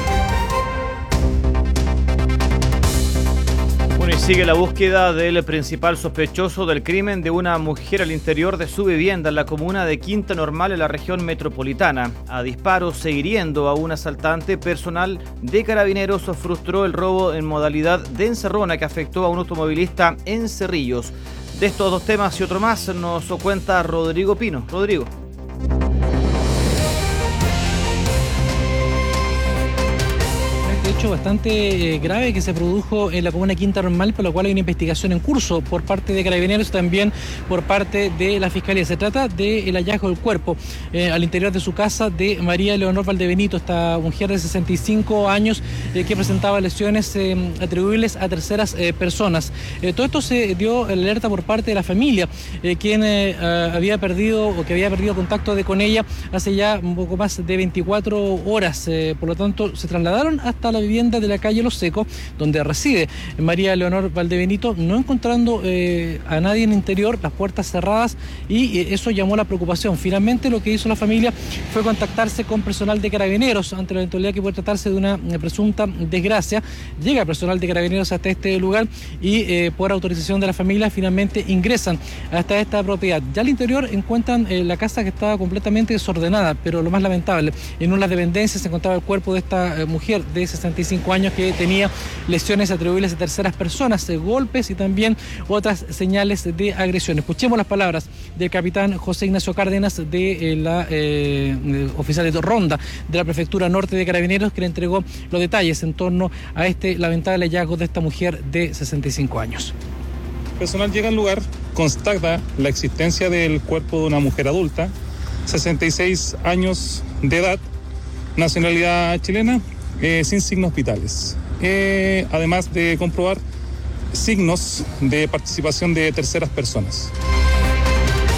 [SPEAKER 4] Bueno, y sigue la búsqueda del principal sospechoso del crimen de una mujer al interior de su vivienda en la comuna de Quinta Normal, en la región metropolitana. A disparos e hiriendo a un asaltante, personal de Carabineros frustró el robo en modalidad de encerrona que afectó a un automovilista en Cerrillos. De estos dos temas y otro más nos cuenta Rodrigo Pino. Rodrigo.
[SPEAKER 13] Hecho bastante grave que se produjo en la comuna de Quinta Normal, por lo cual hay una investigación en curso por parte de Carabineros y también por parte de la Fiscalía. Se trata del hallazgo del cuerpo al interior de su casa de María Leonor Valdebenito, esta mujer de 65 años que presentaba lesiones atribuibles a terceras personas. Todo esto se dio alerta por parte de la familia, quien había perdido contacto con ella hace ya un poco más de 24 horas. Por lo tanto, se trasladaron hasta la vivienda de la calle Los Secos, donde reside María Leonor Valdebenito, no encontrando a nadie en el interior, las puertas cerradas, y eso llamó la preocupación. Finalmente, lo que hizo la familia fue contactarse con personal de Carabineros ante la eventualidad que puede tratarse de una presunta desgracia. Llega personal de Carabineros hasta este lugar y por autorización de la familia finalmente ingresan hasta esta propiedad. Ya al interior encuentran la casa, que estaba completamente desordenada, pero lo más lamentable, en una dependencia se encontraba el cuerpo de esta mujer de 65 años que tenía lesiones atribuibles a terceras personas, golpes y también otras señales de agresión. Escuchemos las palabras del capitán José Ignacio Cárdenas, de la oficial de ronda de la Prefectura Norte de Carabineros, que le entregó los detalles en torno a este lamentable hallazgo de esta mujer de 65 años.
[SPEAKER 25] El personal llega al lugar, constata la existencia del cuerpo de una mujer adulta, 66 años de edad, nacionalidad chilena, sin signos vitales. Además de comprobar signos de participación de terceras personas.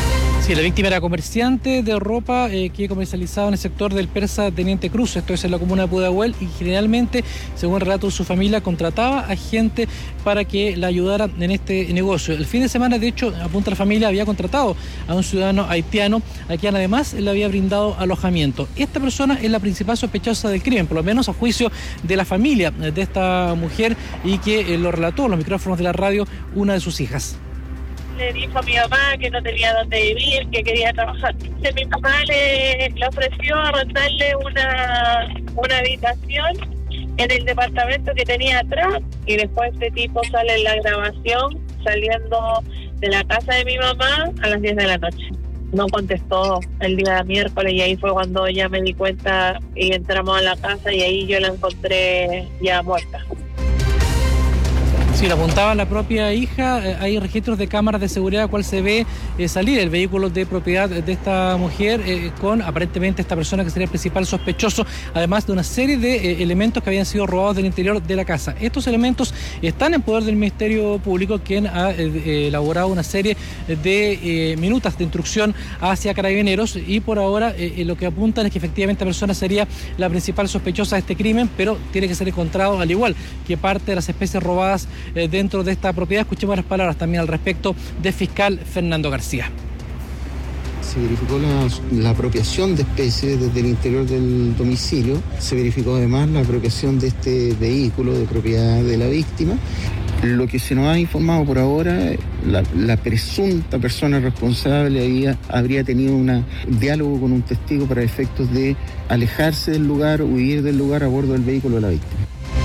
[SPEAKER 13] Sí, la víctima era comerciante de ropa que comercializaba en el sector del Persa Teniente Cruz, esto es en la comuna de Pudahuel, y generalmente, según el relato de su familia, contrataba a gente para que la ayudara en este negocio. El fin de semana, de hecho, apunta la familia, había contratado a un ciudadano haitiano, a quien además le había brindado alojamiento. Esta persona es la principal sospechosa del crimen, por lo menos a juicio de la familia de esta mujer, y que lo relató en los micrófonos de la radio una de sus hijas.
[SPEAKER 11] Le dijo a mi mamá que no tenía dónde vivir, que quería trabajar. Mi mamá le ofreció rentarle una habitación en el departamento que tenía atrás, y después este tipo sale en la grabación saliendo de la casa de mi mamá a las 10 de la noche. No contestó el día miércoles, y ahí fue cuando ya me di cuenta y entramos a la casa, y ahí yo la encontré ya muerta.
[SPEAKER 13] Sí, la apuntaba la propia hija. Hay registros de cámaras de seguridad, cual se ve salir el vehículo de propiedad de esta mujer con aparentemente esta persona que sería el principal sospechoso, además de una serie de elementos que habían sido robados del interior de la casa. Estos elementos están en poder del Ministerio Público, quien ha elaborado una serie de minutas de instrucción hacia Carabineros, y por ahora lo que apuntan es que efectivamente la persona sería la principal sospechosa de este crimen, pero tiene que ser encontrado, al igual que parte de las especies robadas dentro de esta propiedad. Escuchemos las palabras también al respecto del fiscal Fernando García.
[SPEAKER 14] Se verificó la apropiación de especies desde el interior del domicilio. Se verificó además la apropiación de este vehículo de propiedad de la víctima. Lo que se nos ha informado por ahora, la presunta persona responsable habría tenido un diálogo con un testigo para efectos de alejarse del lugar, huir del lugar a bordo del vehículo de la víctima.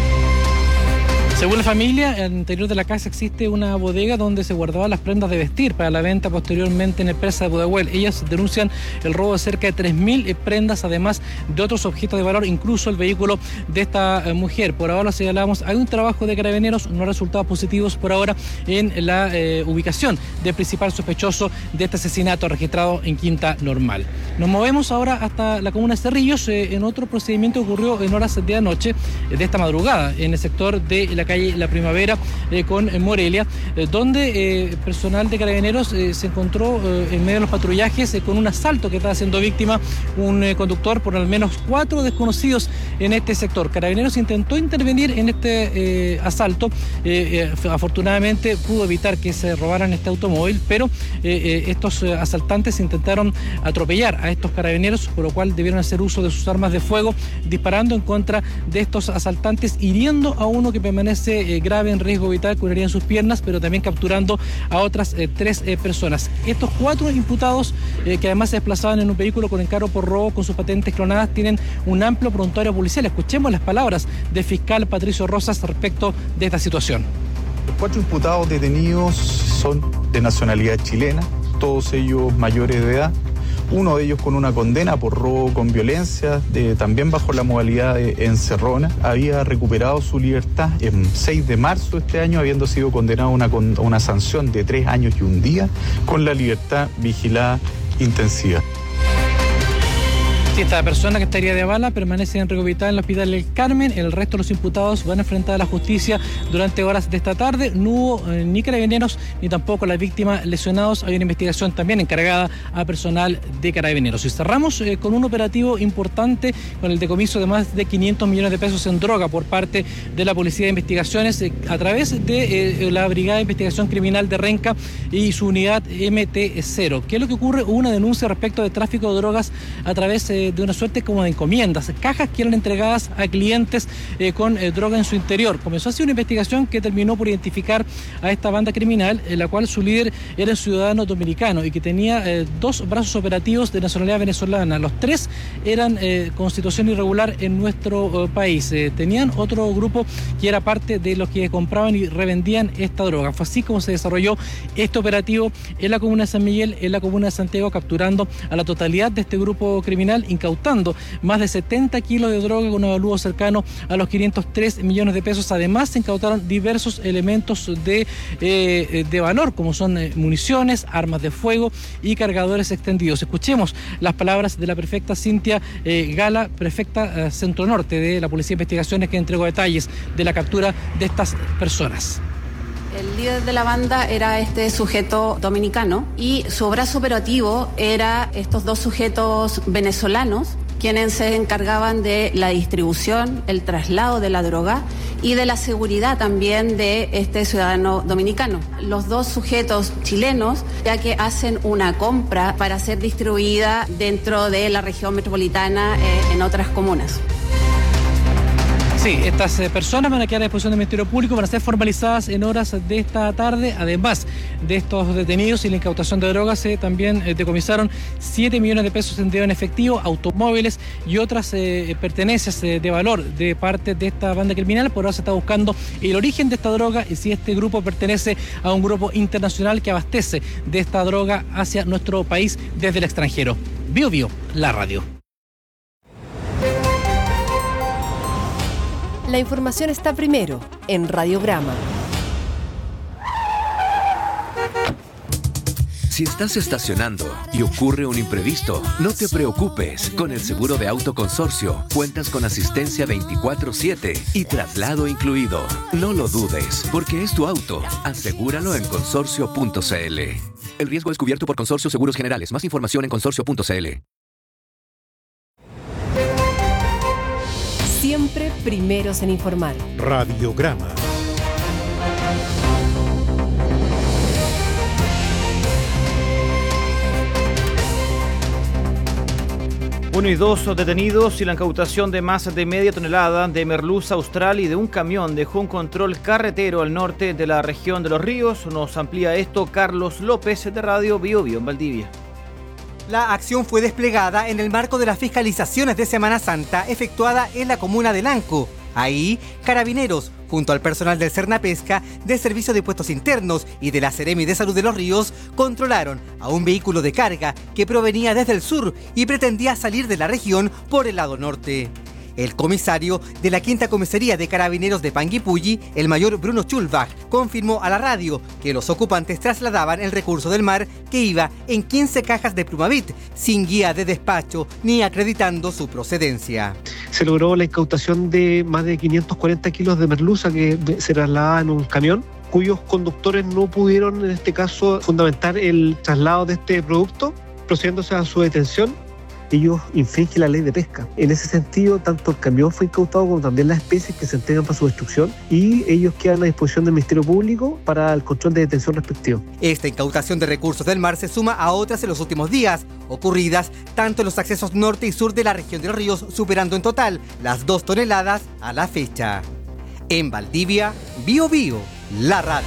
[SPEAKER 13] Según la familia, en el interior de la casa existe una bodega donde se guardaban las prendas de vestir para la venta posteriormente en el Persa de Pudahuel. Ellas denuncian el robo de cerca de 3.000 prendas, además de otros objetos de valor, incluso el vehículo de esta mujer. Por ahora lo señalamos, hay un trabajo de Carabineros, no resultados positivos por ahora en la ubicación del principal sospechoso de este asesinato registrado en Quinta Normal. Nos movemos ahora hasta la comuna de Cerrillos, en otro procedimiento que ocurrió en horas de anoche, de esta madrugada, en el sector de la calle La Primavera con Morelia, donde personal de Carabineros se encontró en medio de los patrullajes con un asalto que estaba siendo víctima un conductor por al menos 4 desconocidos en este sector. Carabineros intentó intervenir en este asalto, afortunadamente pudo evitar que se robaran este automóvil, pero estos asaltantes intentaron atropellar a estos carabineros, por lo cual debieron hacer uso de sus armas de fuego, disparando en contra de estos asaltantes, hiriendo a uno que permanece grave en riesgo vital, con herida en sus piernas, pero también capturando a otras 3 personas. Estos 4 imputados, que además se desplazaban en un vehículo con encargo por robo con sus patentes clonadas, tienen un amplio prontuario policial. Escuchemos las palabras del fiscal Patricio Rosas respecto de esta situación.
[SPEAKER 16] Los 4 imputados detenidos son de nacionalidad chilena, todos ellos mayores de edad. Uno de ellos con una condena por robo con violencia, también bajo la modalidad de encerrona. Había recuperado su libertad en 6 de marzo de este año, habiendo sido condenado a una sanción de 3 años y 1 día, con la libertad vigilada intensiva.
[SPEAKER 13] Esta persona que estaría de bala permanece en riesgo vital en el Hospital del Carmen. El resto de los imputados van a enfrentar a la justicia durante horas de esta tarde. No hubo ni carabineros ni tampoco las víctimas lesionados. Hay una investigación también encargada a personal de Carabineros. Y cerramos con un operativo importante, con el decomiso de más de 500 millones de pesos en droga por parte de la Policía de Investigaciones a través de la Brigada de Investigación Criminal de Renca y su unidad MT0. ¿Qué es lo que ocurre? Hubo una denuncia respecto de tráfico de drogas a través de una suerte como de encomiendas, cajas que eran entregadas a clientes con droga en su interior. Comenzó así una investigación que terminó por identificar a esta banda criminal, en la cual su líder era un ciudadano dominicano y que tenía 2 brazos operativos de nacionalidad venezolana. Los 3 eran con situación irregular en nuestro país. Tenían otro grupo que era parte de los que compraban y revendían esta droga. Fue así como se desarrolló este operativo en la comuna de San Miguel, en la comuna de Santiago, capturando a la totalidad de este grupo criminal, incautando más de 70 kilos de droga con un avalúo cercano a los 503 millones de pesos. Además, se incautaron diversos elementos de valor, como son municiones, armas de fuego y cargadores extendidos. Escuchemos las palabras de la prefecta Cintia Gala, prefecta Centro Norte de la Policía de Investigaciones, que entregó detalles de la captura de estas personas.
[SPEAKER 15] El líder de la banda era este sujeto dominicano y su brazo operativo era estos dos sujetos venezolanos, quienes se encargaban de la distribución, el traslado de la droga y de la seguridad también de este ciudadano dominicano. Los dos sujetos chilenos, ya que hacen una compra para ser distribuida dentro de la región metropolitana en otras comunas.
[SPEAKER 13] Sí, estas personas van a quedar a disposición del Ministerio Público, van a ser formalizadas en horas de esta tarde. Además de estos detenidos y la incautación de drogas, también decomisaron 7 millones de pesos en dinero en efectivo, automóviles y otras pertenencias de valor de parte de esta banda criminal. Por ahora se está buscando el origen de esta droga y si este grupo pertenece a un grupo internacional que abastece de esta droga hacia nuestro país desde el extranjero. Bio Bio, la radio.
[SPEAKER 6] La información está primero en Radiograma.
[SPEAKER 17] Si estás estacionando y ocurre un imprevisto, no te preocupes. Con el seguro de auto Consorcio, cuentas con asistencia 24/7 y traslado incluido. No lo dudes, porque es tu auto. Asegúralo en consorcio.cl. El riesgo es cubierto por Consorcio Seguros Generales. Más información en consorcio.cl.
[SPEAKER 6] Siempre primeros en informar.
[SPEAKER 3] Radiograma.
[SPEAKER 4] Uno y dos detenidos y la incautación de más de media tonelada de merluza austral y de un camión dejó un control carretero al norte de la región de Los Ríos. Nos amplía esto Carlos López de Radio Bio Bio en Valdivia.
[SPEAKER 19] La acción fue desplegada en el marco de las fiscalizaciones de Semana Santa efectuada en la comuna de Lanco. Ahí, Carabineros, junto al personal del Cernapesca, del Servicio de Puestos Internos y de la Seremi de Salud de Los Ríos, controlaron a un vehículo de carga que provenía desde el sur y pretendía salir de la región por el lado norte. El comisario de la Quinta Comisaría de Carabineros de Panguipulli, el mayor Bruno Schulbach, confirmó a la radio que los ocupantes trasladaban el recurso del mar que iba en 15 cajas de Plumavit, sin guía de despacho ni acreditando su procedencia.
[SPEAKER 20] Se logró la incautación de más de 540 kilos de merluza que se trasladaba en un camión, cuyos conductores no pudieron, en este caso, fundamentar el traslado de este producto, procediéndose a su detención. Ellos infringen la ley de pesca. En ese sentido, tanto el camión fue incautado como también las especies que se entregan para su destrucción y ellos quedan a disposición del Ministerio Público para el control de detención respectivo.
[SPEAKER 19] Esta incautación de recursos del mar se suma a otras en los últimos días, ocurridas tanto en los accesos norte y sur de la región de Los Ríos, superando en total las 2 toneladas a la fecha. En Valdivia, Bio Bio, la radio.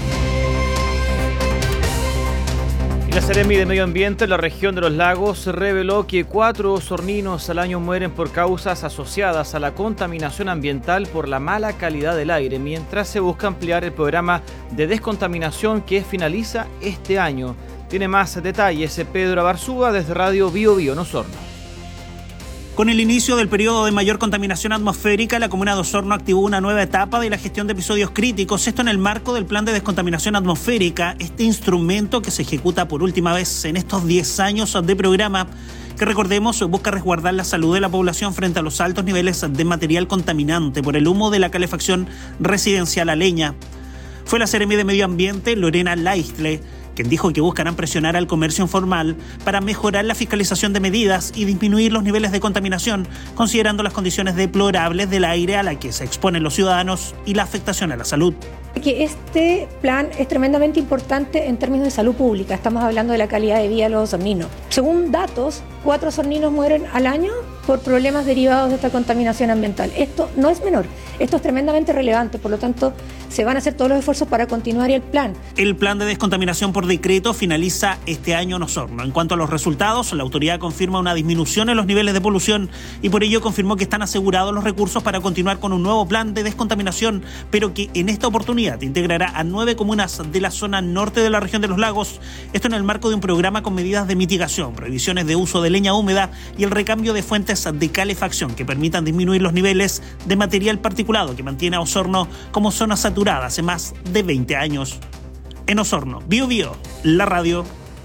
[SPEAKER 4] La Seremi de Medio Ambiente en la región de los lagos reveló que 4 osorninos al año mueren por causas asociadas a la contaminación ambiental por la mala calidad del aire, mientras se busca ampliar el programa de descontaminación que finaliza este año. Tiene más detalles Pedro Abarzúa desde Radio Bio Bio en Osorno.
[SPEAKER 21] Con el inicio del periodo de mayor contaminación atmosférica, la comuna de Osorno activó una nueva etapa de la gestión de episodios críticos, esto en el marco del Plan de Descontaminación Atmosférica, este instrumento que se ejecuta por última vez en estos 10 años de programa, que recordemos busca resguardar la salud de la población frente a los altos niveles de material contaminante por el humo de la calefacción residencial a leña. Fue la Seremi de Medio Ambiente, Lorena Laistle, quien dijo que buscarán presionar al comercio informal para mejorar la fiscalización de medidas y disminuir los niveles de contaminación, considerando las condiciones deplorables del aire a la que se exponen los ciudadanos y la afectación a la salud.
[SPEAKER 26] Que este plan es tremendamente importante en términos de salud pública. Estamos hablando de la calidad de vida de los osorninos. Según datos, 4 osorninos mueren al año por problemas derivados de esta contaminación ambiental. Esto no es menor, esto es tremendamente relevante, por lo tanto se van a hacer todos los esfuerzos para continuar el plan.
[SPEAKER 21] El plan de descontaminación por decreto finaliza este año en Osorno. En cuanto a los resultados, la autoridad confirma una disminución en los niveles de polución y por ello confirmó que están asegurados los recursos para continuar con un nuevo plan de descontaminación, pero que en esta oportunidad integrará a 9 comunas de la zona norte de la región de los lagos, esto en el marco de un programa con medidas de mitigación, prohibiciones de uso de leña húmeda y el recambio de fuentes de calefacción que permitan disminuir los niveles de material particulado que mantiene a Osorno como zona saturada hace más de 20 años. En Osorno, Bio Bio, la radio.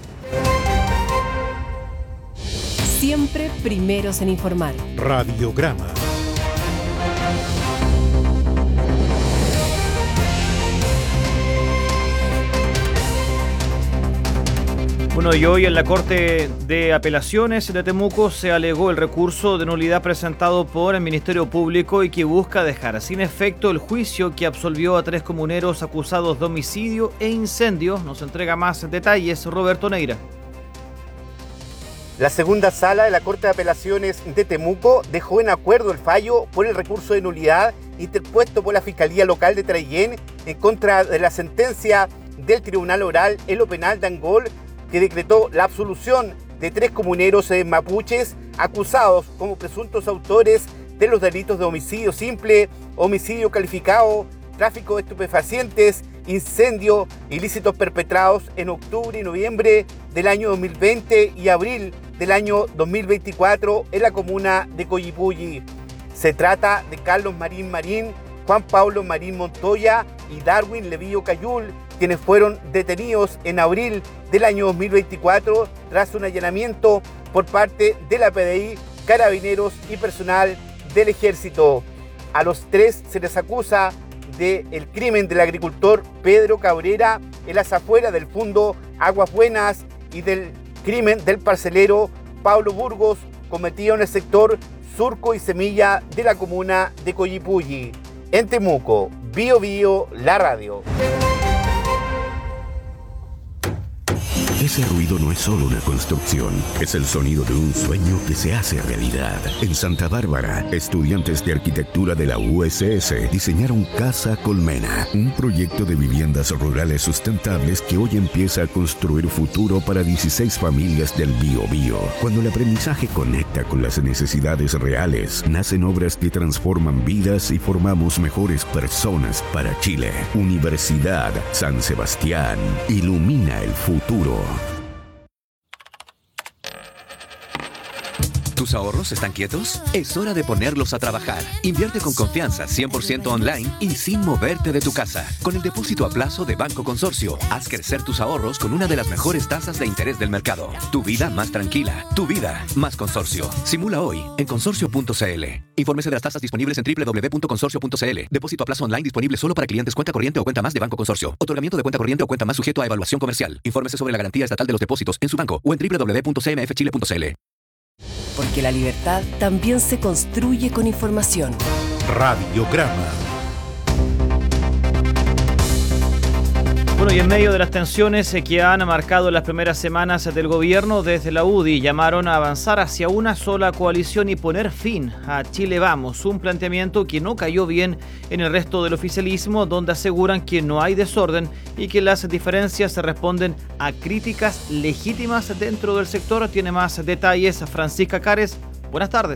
[SPEAKER 6] Siempre primeros en informar.
[SPEAKER 3] Radiograma.
[SPEAKER 4] Bueno, y hoy en la Corte de Apelaciones de Temuco se alegó el recurso de nulidad presentado por el Ministerio Público y que busca dejar sin efecto el juicio que absolvió a 3 comuneros acusados de homicidio e incendio. Nos entrega más detalles Roberto Neira.
[SPEAKER 1] La segunda sala de la Corte de Apelaciones de Temuco dejó en acuerdo el fallo por el recurso de nulidad interpuesto por la Fiscalía Local de Traillén en contra de la sentencia del Tribunal Oral en lo Penal de Angol, que decretó la absolución de 3 comuneros mapuches acusados como presuntos autores de los delitos de homicidio simple, homicidio calificado, tráfico de estupefacientes, incendio, ilícitos perpetrados en octubre y noviembre del año 2020 y abril del año 2024 en la comuna de Coyipulli. Se trata de Carlos Marín Marín, Juan Pablo Marín Montoya y Darwin Levío Cayul, quienes fueron detenidos en abril del año 2024 tras un allanamiento por parte de la PDI, Carabineros y personal del Ejército. A los 3 se les acusa del crimen del agricultor Pedro Cabrera en las afueras del Fundo Aguas Buenas y del crimen del parcelero Pablo Burgos cometido en el sector Surco y Semilla de la comuna de Coyipulli. En Temuco, Bío Bío, la radio.
[SPEAKER 2] Ese ruido no es solo una construcción, es el sonido de un sueño que se hace realidad. En Santa Bárbara, estudiantes de arquitectura de la USS diseñaron Casa Colmena, un proyecto de viviendas rurales sustentables que hoy empieza a construir futuro para 16 familias del Biobío. Cuando el aprendizaje conecta con las necesidades reales, nacen obras que transforman vidas y formamos mejores personas para Chile. Universidad San Sebastián ilumina el futuro.
[SPEAKER 17] ¿Tus ahorros están quietos? Es hora de ponerlos a trabajar. Invierte con confianza 100% online y sin moverte de tu casa. Con el depósito a plazo de Banco Consorcio, haz crecer tus ahorros con una de las mejores tasas de interés del mercado. Tu vida más tranquila. Tu vida más Consorcio. Simula hoy en consorcio.cl. Infórmese de las tasas disponibles en www.consorcio.cl. Depósito a plazo online disponible solo para clientes cuenta corriente o cuenta más de Banco Consorcio. Otorgamiento de cuenta corriente o cuenta más sujeto a evaluación comercial. Infórmese sobre la garantía estatal de los depósitos en su banco o en www.cmfchile.cl.
[SPEAKER 6] Porque la libertad también se construye con información.
[SPEAKER 3] Radiograma.
[SPEAKER 4] Bueno, y en medio de las tensiones que han marcado las primeras semanas del gobierno, desde la UDI llamaron a avanzar hacia una sola coalición y poner fin a Chile Vamos, un planteamiento que no cayó bien en el resto del oficialismo, donde aseguran que no hay desorden y que las diferencias se responden a críticas legítimas dentro del sector. Tiene más detalles Francisca Cares. Buenas tardes.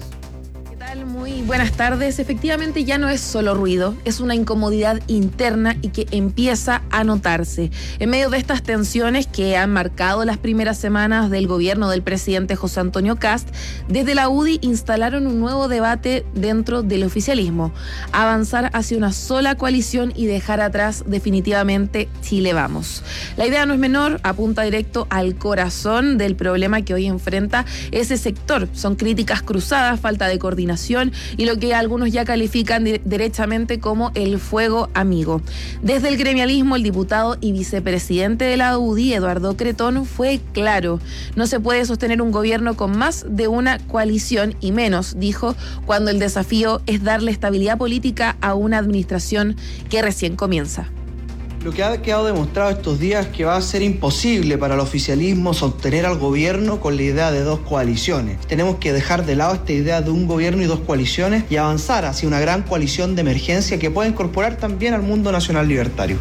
[SPEAKER 18] Muy buenas tardes. Efectivamente ya no es solo ruido, es una incomodidad interna y que empieza a notarse. En medio de estas tensiones que han marcado las primeras semanas del gobierno del presidente José Antonio Kast, desde la UDI instalaron un nuevo debate dentro del oficialismo: avanzar hacia una sola coalición y dejar atrás definitivamente Chile Vamos. La idea no es menor, apunta directo al corazón del problema que hoy enfrenta ese sector. Son críticas cruzadas, falta de coordinación y lo que algunos ya califican derechamente como el fuego amigo. Desde el gremialismo, el diputado y vicepresidente de la UDI, Eduardo Cretón, fue claro: no se puede sostener un gobierno con más de una coalición y menos, dijo, cuando el desafío es darle estabilidad política a una administración que recién comienza.
[SPEAKER 22] Lo que ha quedado demostrado estos días es que va a ser imposible para el oficialismo sostener al gobierno con la idea de 2 coaliciones. Tenemos que dejar de lado esta idea de un gobierno y 2 coaliciones y avanzar hacia una gran coalición de emergencia que pueda incorporar también al mundo nacional libertario.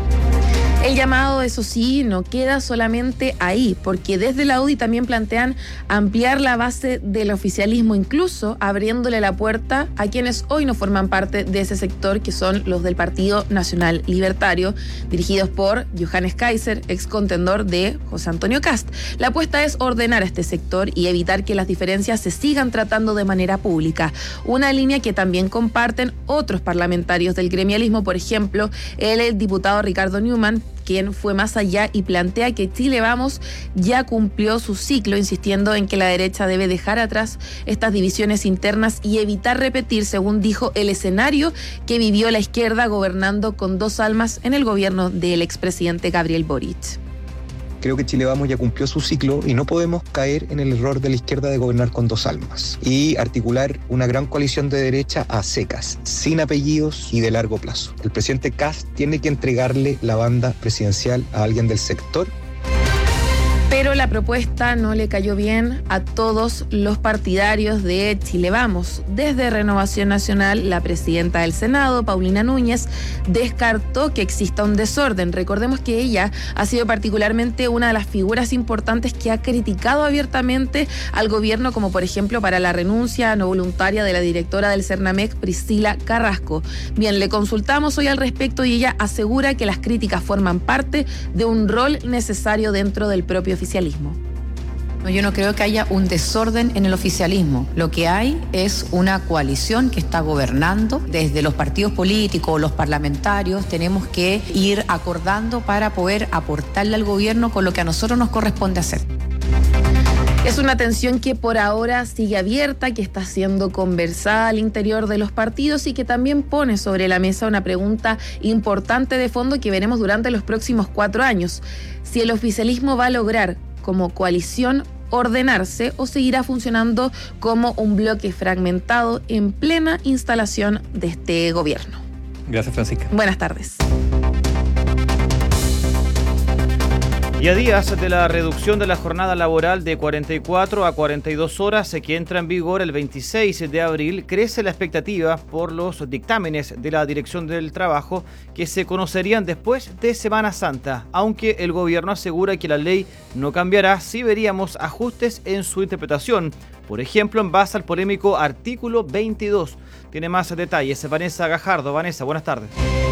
[SPEAKER 18] El llamado, eso sí, no queda solamente ahí, porque desde la UDI también plantean ampliar la base del oficialismo, incluso abriéndole la puerta a quienes hoy no forman parte de ese sector, que son los del Partido Nacional Libertario, dirigidos por Johannes Kaiser, ex contendor de José Antonio Kast. La apuesta es ordenar a este sector y evitar que las diferencias se sigan tratando de manera pública, una línea que también comparten otros parlamentarios del gremialismo, por ejemplo, el diputado Ricardo Newman, quien fue más allá y plantea que Chile Vamos ya cumplió su ciclo, insistiendo en que la derecha debe dejar atrás estas divisiones internas y evitar repetir, según dijo, el escenario que vivió la izquierda gobernando con 2 almas en el gobierno del expresidente Gabriel Boric.
[SPEAKER 5] Creo que Chile Vamos ya cumplió su ciclo y no podemos caer en el error de la izquierda de gobernar con dos almas y articular una gran coalición de derecha a secas, sin apellidos y de largo plazo. El presidente Kast tiene que entregarle la banda presidencial a alguien del sector.
[SPEAKER 18] Pero la propuesta no le cayó bien a todos los partidarios de Chile Vamos. Desde Renovación Nacional, la presidenta del Senado, Paulina Núñez, descartó que exista un desorden. Recordemos que ella ha sido particularmente una de las figuras importantes que ha criticado abiertamente al gobierno, como por ejemplo para la renuncia no voluntaria de la directora del Cernamec, Priscila Carrasco. Bien, le consultamos hoy al respecto y ella asegura que las críticas forman parte de un rol necesario dentro del propio oficialismo.
[SPEAKER 8] No, yo no creo que haya un desorden en el oficialismo. Lo que hay es una coalición que está gobernando. Desde los partidos políticos, los parlamentarios, tenemos que ir acordando para poder aportarle al gobierno con lo que a nosotros nos corresponde hacer.
[SPEAKER 18] Es una tensión que por ahora sigue abierta, que está siendo conversada al interior de los partidos y que también pone sobre la mesa una pregunta importante de fondo que veremos durante los próximos 4 años. Si el oficialismo va a lograr como coalición ordenarse o seguirá funcionando como un bloque fragmentado en plena instalación de este gobierno.
[SPEAKER 9] Gracias, Francisca.
[SPEAKER 18] Buenas tardes.
[SPEAKER 4] Y a días de la reducción de la jornada laboral de 44 a 42 horas que entra en vigor el 26 de abril, crece la expectativa por los dictámenes de la Dirección del Trabajo que se conocerían después de Semana Santa. Aunque el gobierno asegura que la ley no cambiará, sí veríamos ajustes en su interpretación. Por ejemplo, en base al polémico artículo 22. Tiene más detalles Vanessa Gajardo. Vanessa, buenas tardes.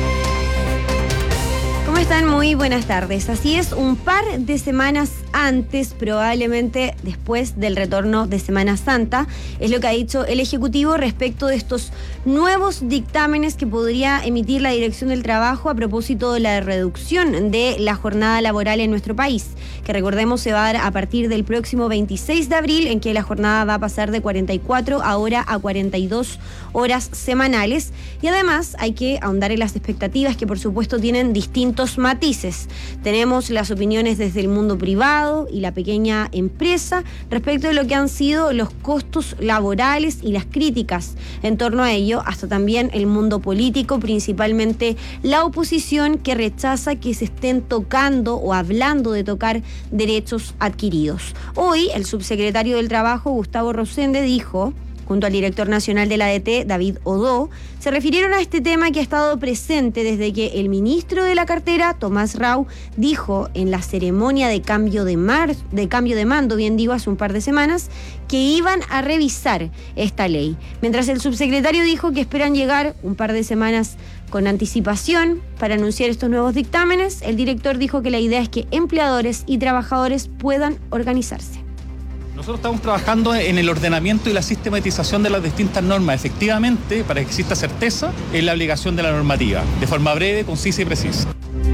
[SPEAKER 10] ¿Cómo están? Muy buenas tardes. Así es, un par de semanas antes, probablemente después del retorno de Semana Santa, es lo que ha dicho el Ejecutivo respecto de estos nuevos dictámenes que podría emitir la Dirección del Trabajo a propósito de la reducción de la jornada laboral en nuestro país, que recordemos se va a dar a partir del próximo 26 de abril, en que la jornada va a pasar de 44 ahora a 42 horas semanales. Y además hay que ahondar en las expectativas que por supuesto tienen distintos matices. Tenemos las opiniones desde el mundo privado y la pequeña empresa respecto de lo que han sido los costos laborales y las críticas en torno a ello, hasta también el mundo político, principalmente la oposición, que rechaza que se estén tocando o hablando de tocar derechos adquiridos. Hoy el subsecretario del Trabajo, Gustavo Rosende, dijo, junto al director nacional de la ADT, David Odó, se refirieron a este tema que ha estado presente desde que el ministro de la cartera, Tomás Rau, dijo en la ceremonia de cambio de mando, hace un par de semanas, que iban a revisar esta ley. Mientras el subsecretario dijo que esperan llegar un par de semanas con anticipación para anunciar estos nuevos dictámenes, el director dijo que la idea es que empleadores y trabajadores puedan organizarse.
[SPEAKER 9] Nosotros estamos trabajando en el ordenamiento y la sistematización de las distintas normas, efectivamente, para que exista certeza en la obligación de la normativa, de forma breve, concisa y precisa.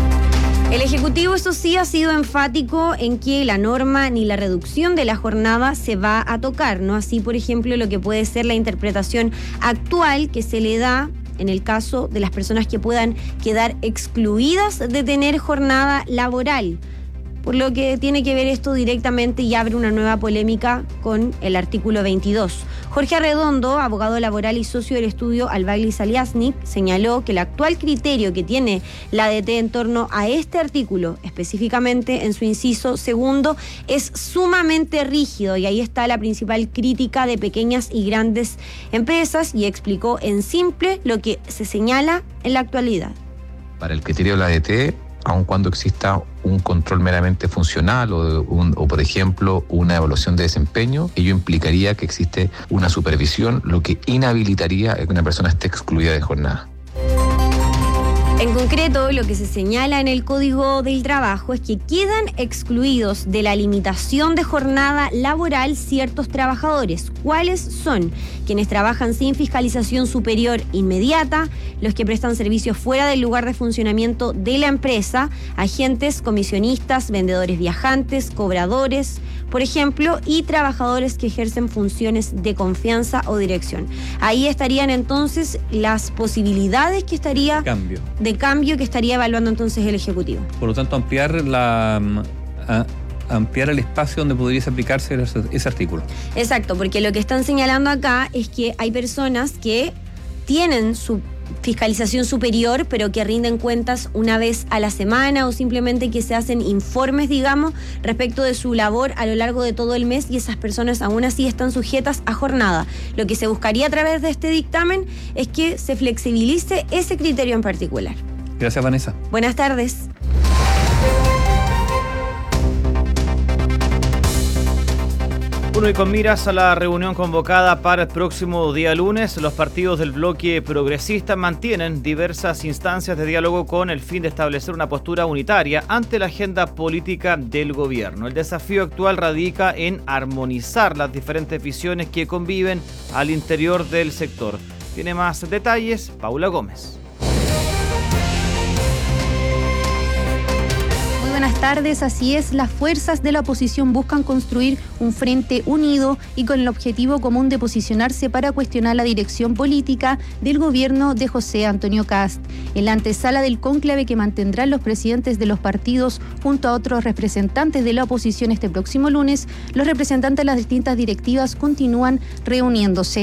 [SPEAKER 10] El Ejecutivo, eso sí, ha sido enfático en que la norma ni la reducción de la jornada se va a tocar, ¿no? Así, por ejemplo, lo que puede ser la interpretación actual que se le da en el caso de las personas que puedan quedar excluidas de tener jornada laboral. Por lo que tiene que ver esto directamente y abre una nueva polémica con el artículo 22. Jorge Arredondo, abogado laboral y socio del estudio Albagli Saliasnik, señaló que el actual criterio que tiene la ADT en torno a este artículo, específicamente en su inciso segundo, es sumamente rígido, y ahí está la principal crítica de pequeñas y grandes empresas, y explicó en simple lo que se señala en la actualidad.
[SPEAKER 23] Para el criterio de la ADT, aun cuando exista un control meramente funcional o, por ejemplo, una evaluación de desempeño, ello implicaría que existe una supervisión, lo que inhabilitaría a que una persona esté excluida de jornada.
[SPEAKER 10] En concreto, lo que se señala en el Código del Trabajo es que quedan excluidos de la limitación de jornada laboral ciertos trabajadores. ¿Cuáles son? Quienes trabajan sin fiscalización superior inmediata, los que prestan servicios fuera del lugar de funcionamiento de la empresa, agentes, comisionistas, vendedores viajantes, cobradores, por ejemplo, y trabajadores que ejercen funciones de confianza o dirección. Ahí estarían entonces las posibilidades que estaría de cambio que estaría evaluando entonces el Ejecutivo.
[SPEAKER 9] Por lo tanto, ampliar la
[SPEAKER 7] a ampliar el espacio donde podría aplicarse ese artículo.
[SPEAKER 10] Exacto, porque lo que están señalando acá es que hay personas que tienen su fiscalización superior, pero que rinden cuentas una vez a la semana o simplemente que se hacen informes, digamos, respecto de su labor a lo largo de todo el mes, y esas personas aún así están sujetas a jornada. Lo que se buscaría a través de este dictamen es que se flexibilice ese criterio en particular.
[SPEAKER 7] Gracias, Vanessa.
[SPEAKER 10] Buenas tardes.
[SPEAKER 4] Bueno, y con miras a la reunión convocada para el próximo día lunes, los partidos del bloque progresista mantienen diversas instancias de diálogo con el fin de establecer una postura unitaria ante la agenda política del gobierno. El desafío actual radica en armonizar las diferentes visiones que conviven al interior del sector. Tiene más detalles Paula Gómez.
[SPEAKER 11] Buenas tardes, así es, las fuerzas de la oposición buscan construir un frente unido y con el objetivo común de posicionarse para cuestionar la dirección política del gobierno de José Antonio Kast. En la antesala del cónclave que mantendrán los presidentes de los partidos junto a otros representantes de la oposición este próximo lunes, los representantes de las distintas directivas continúan reuniéndose.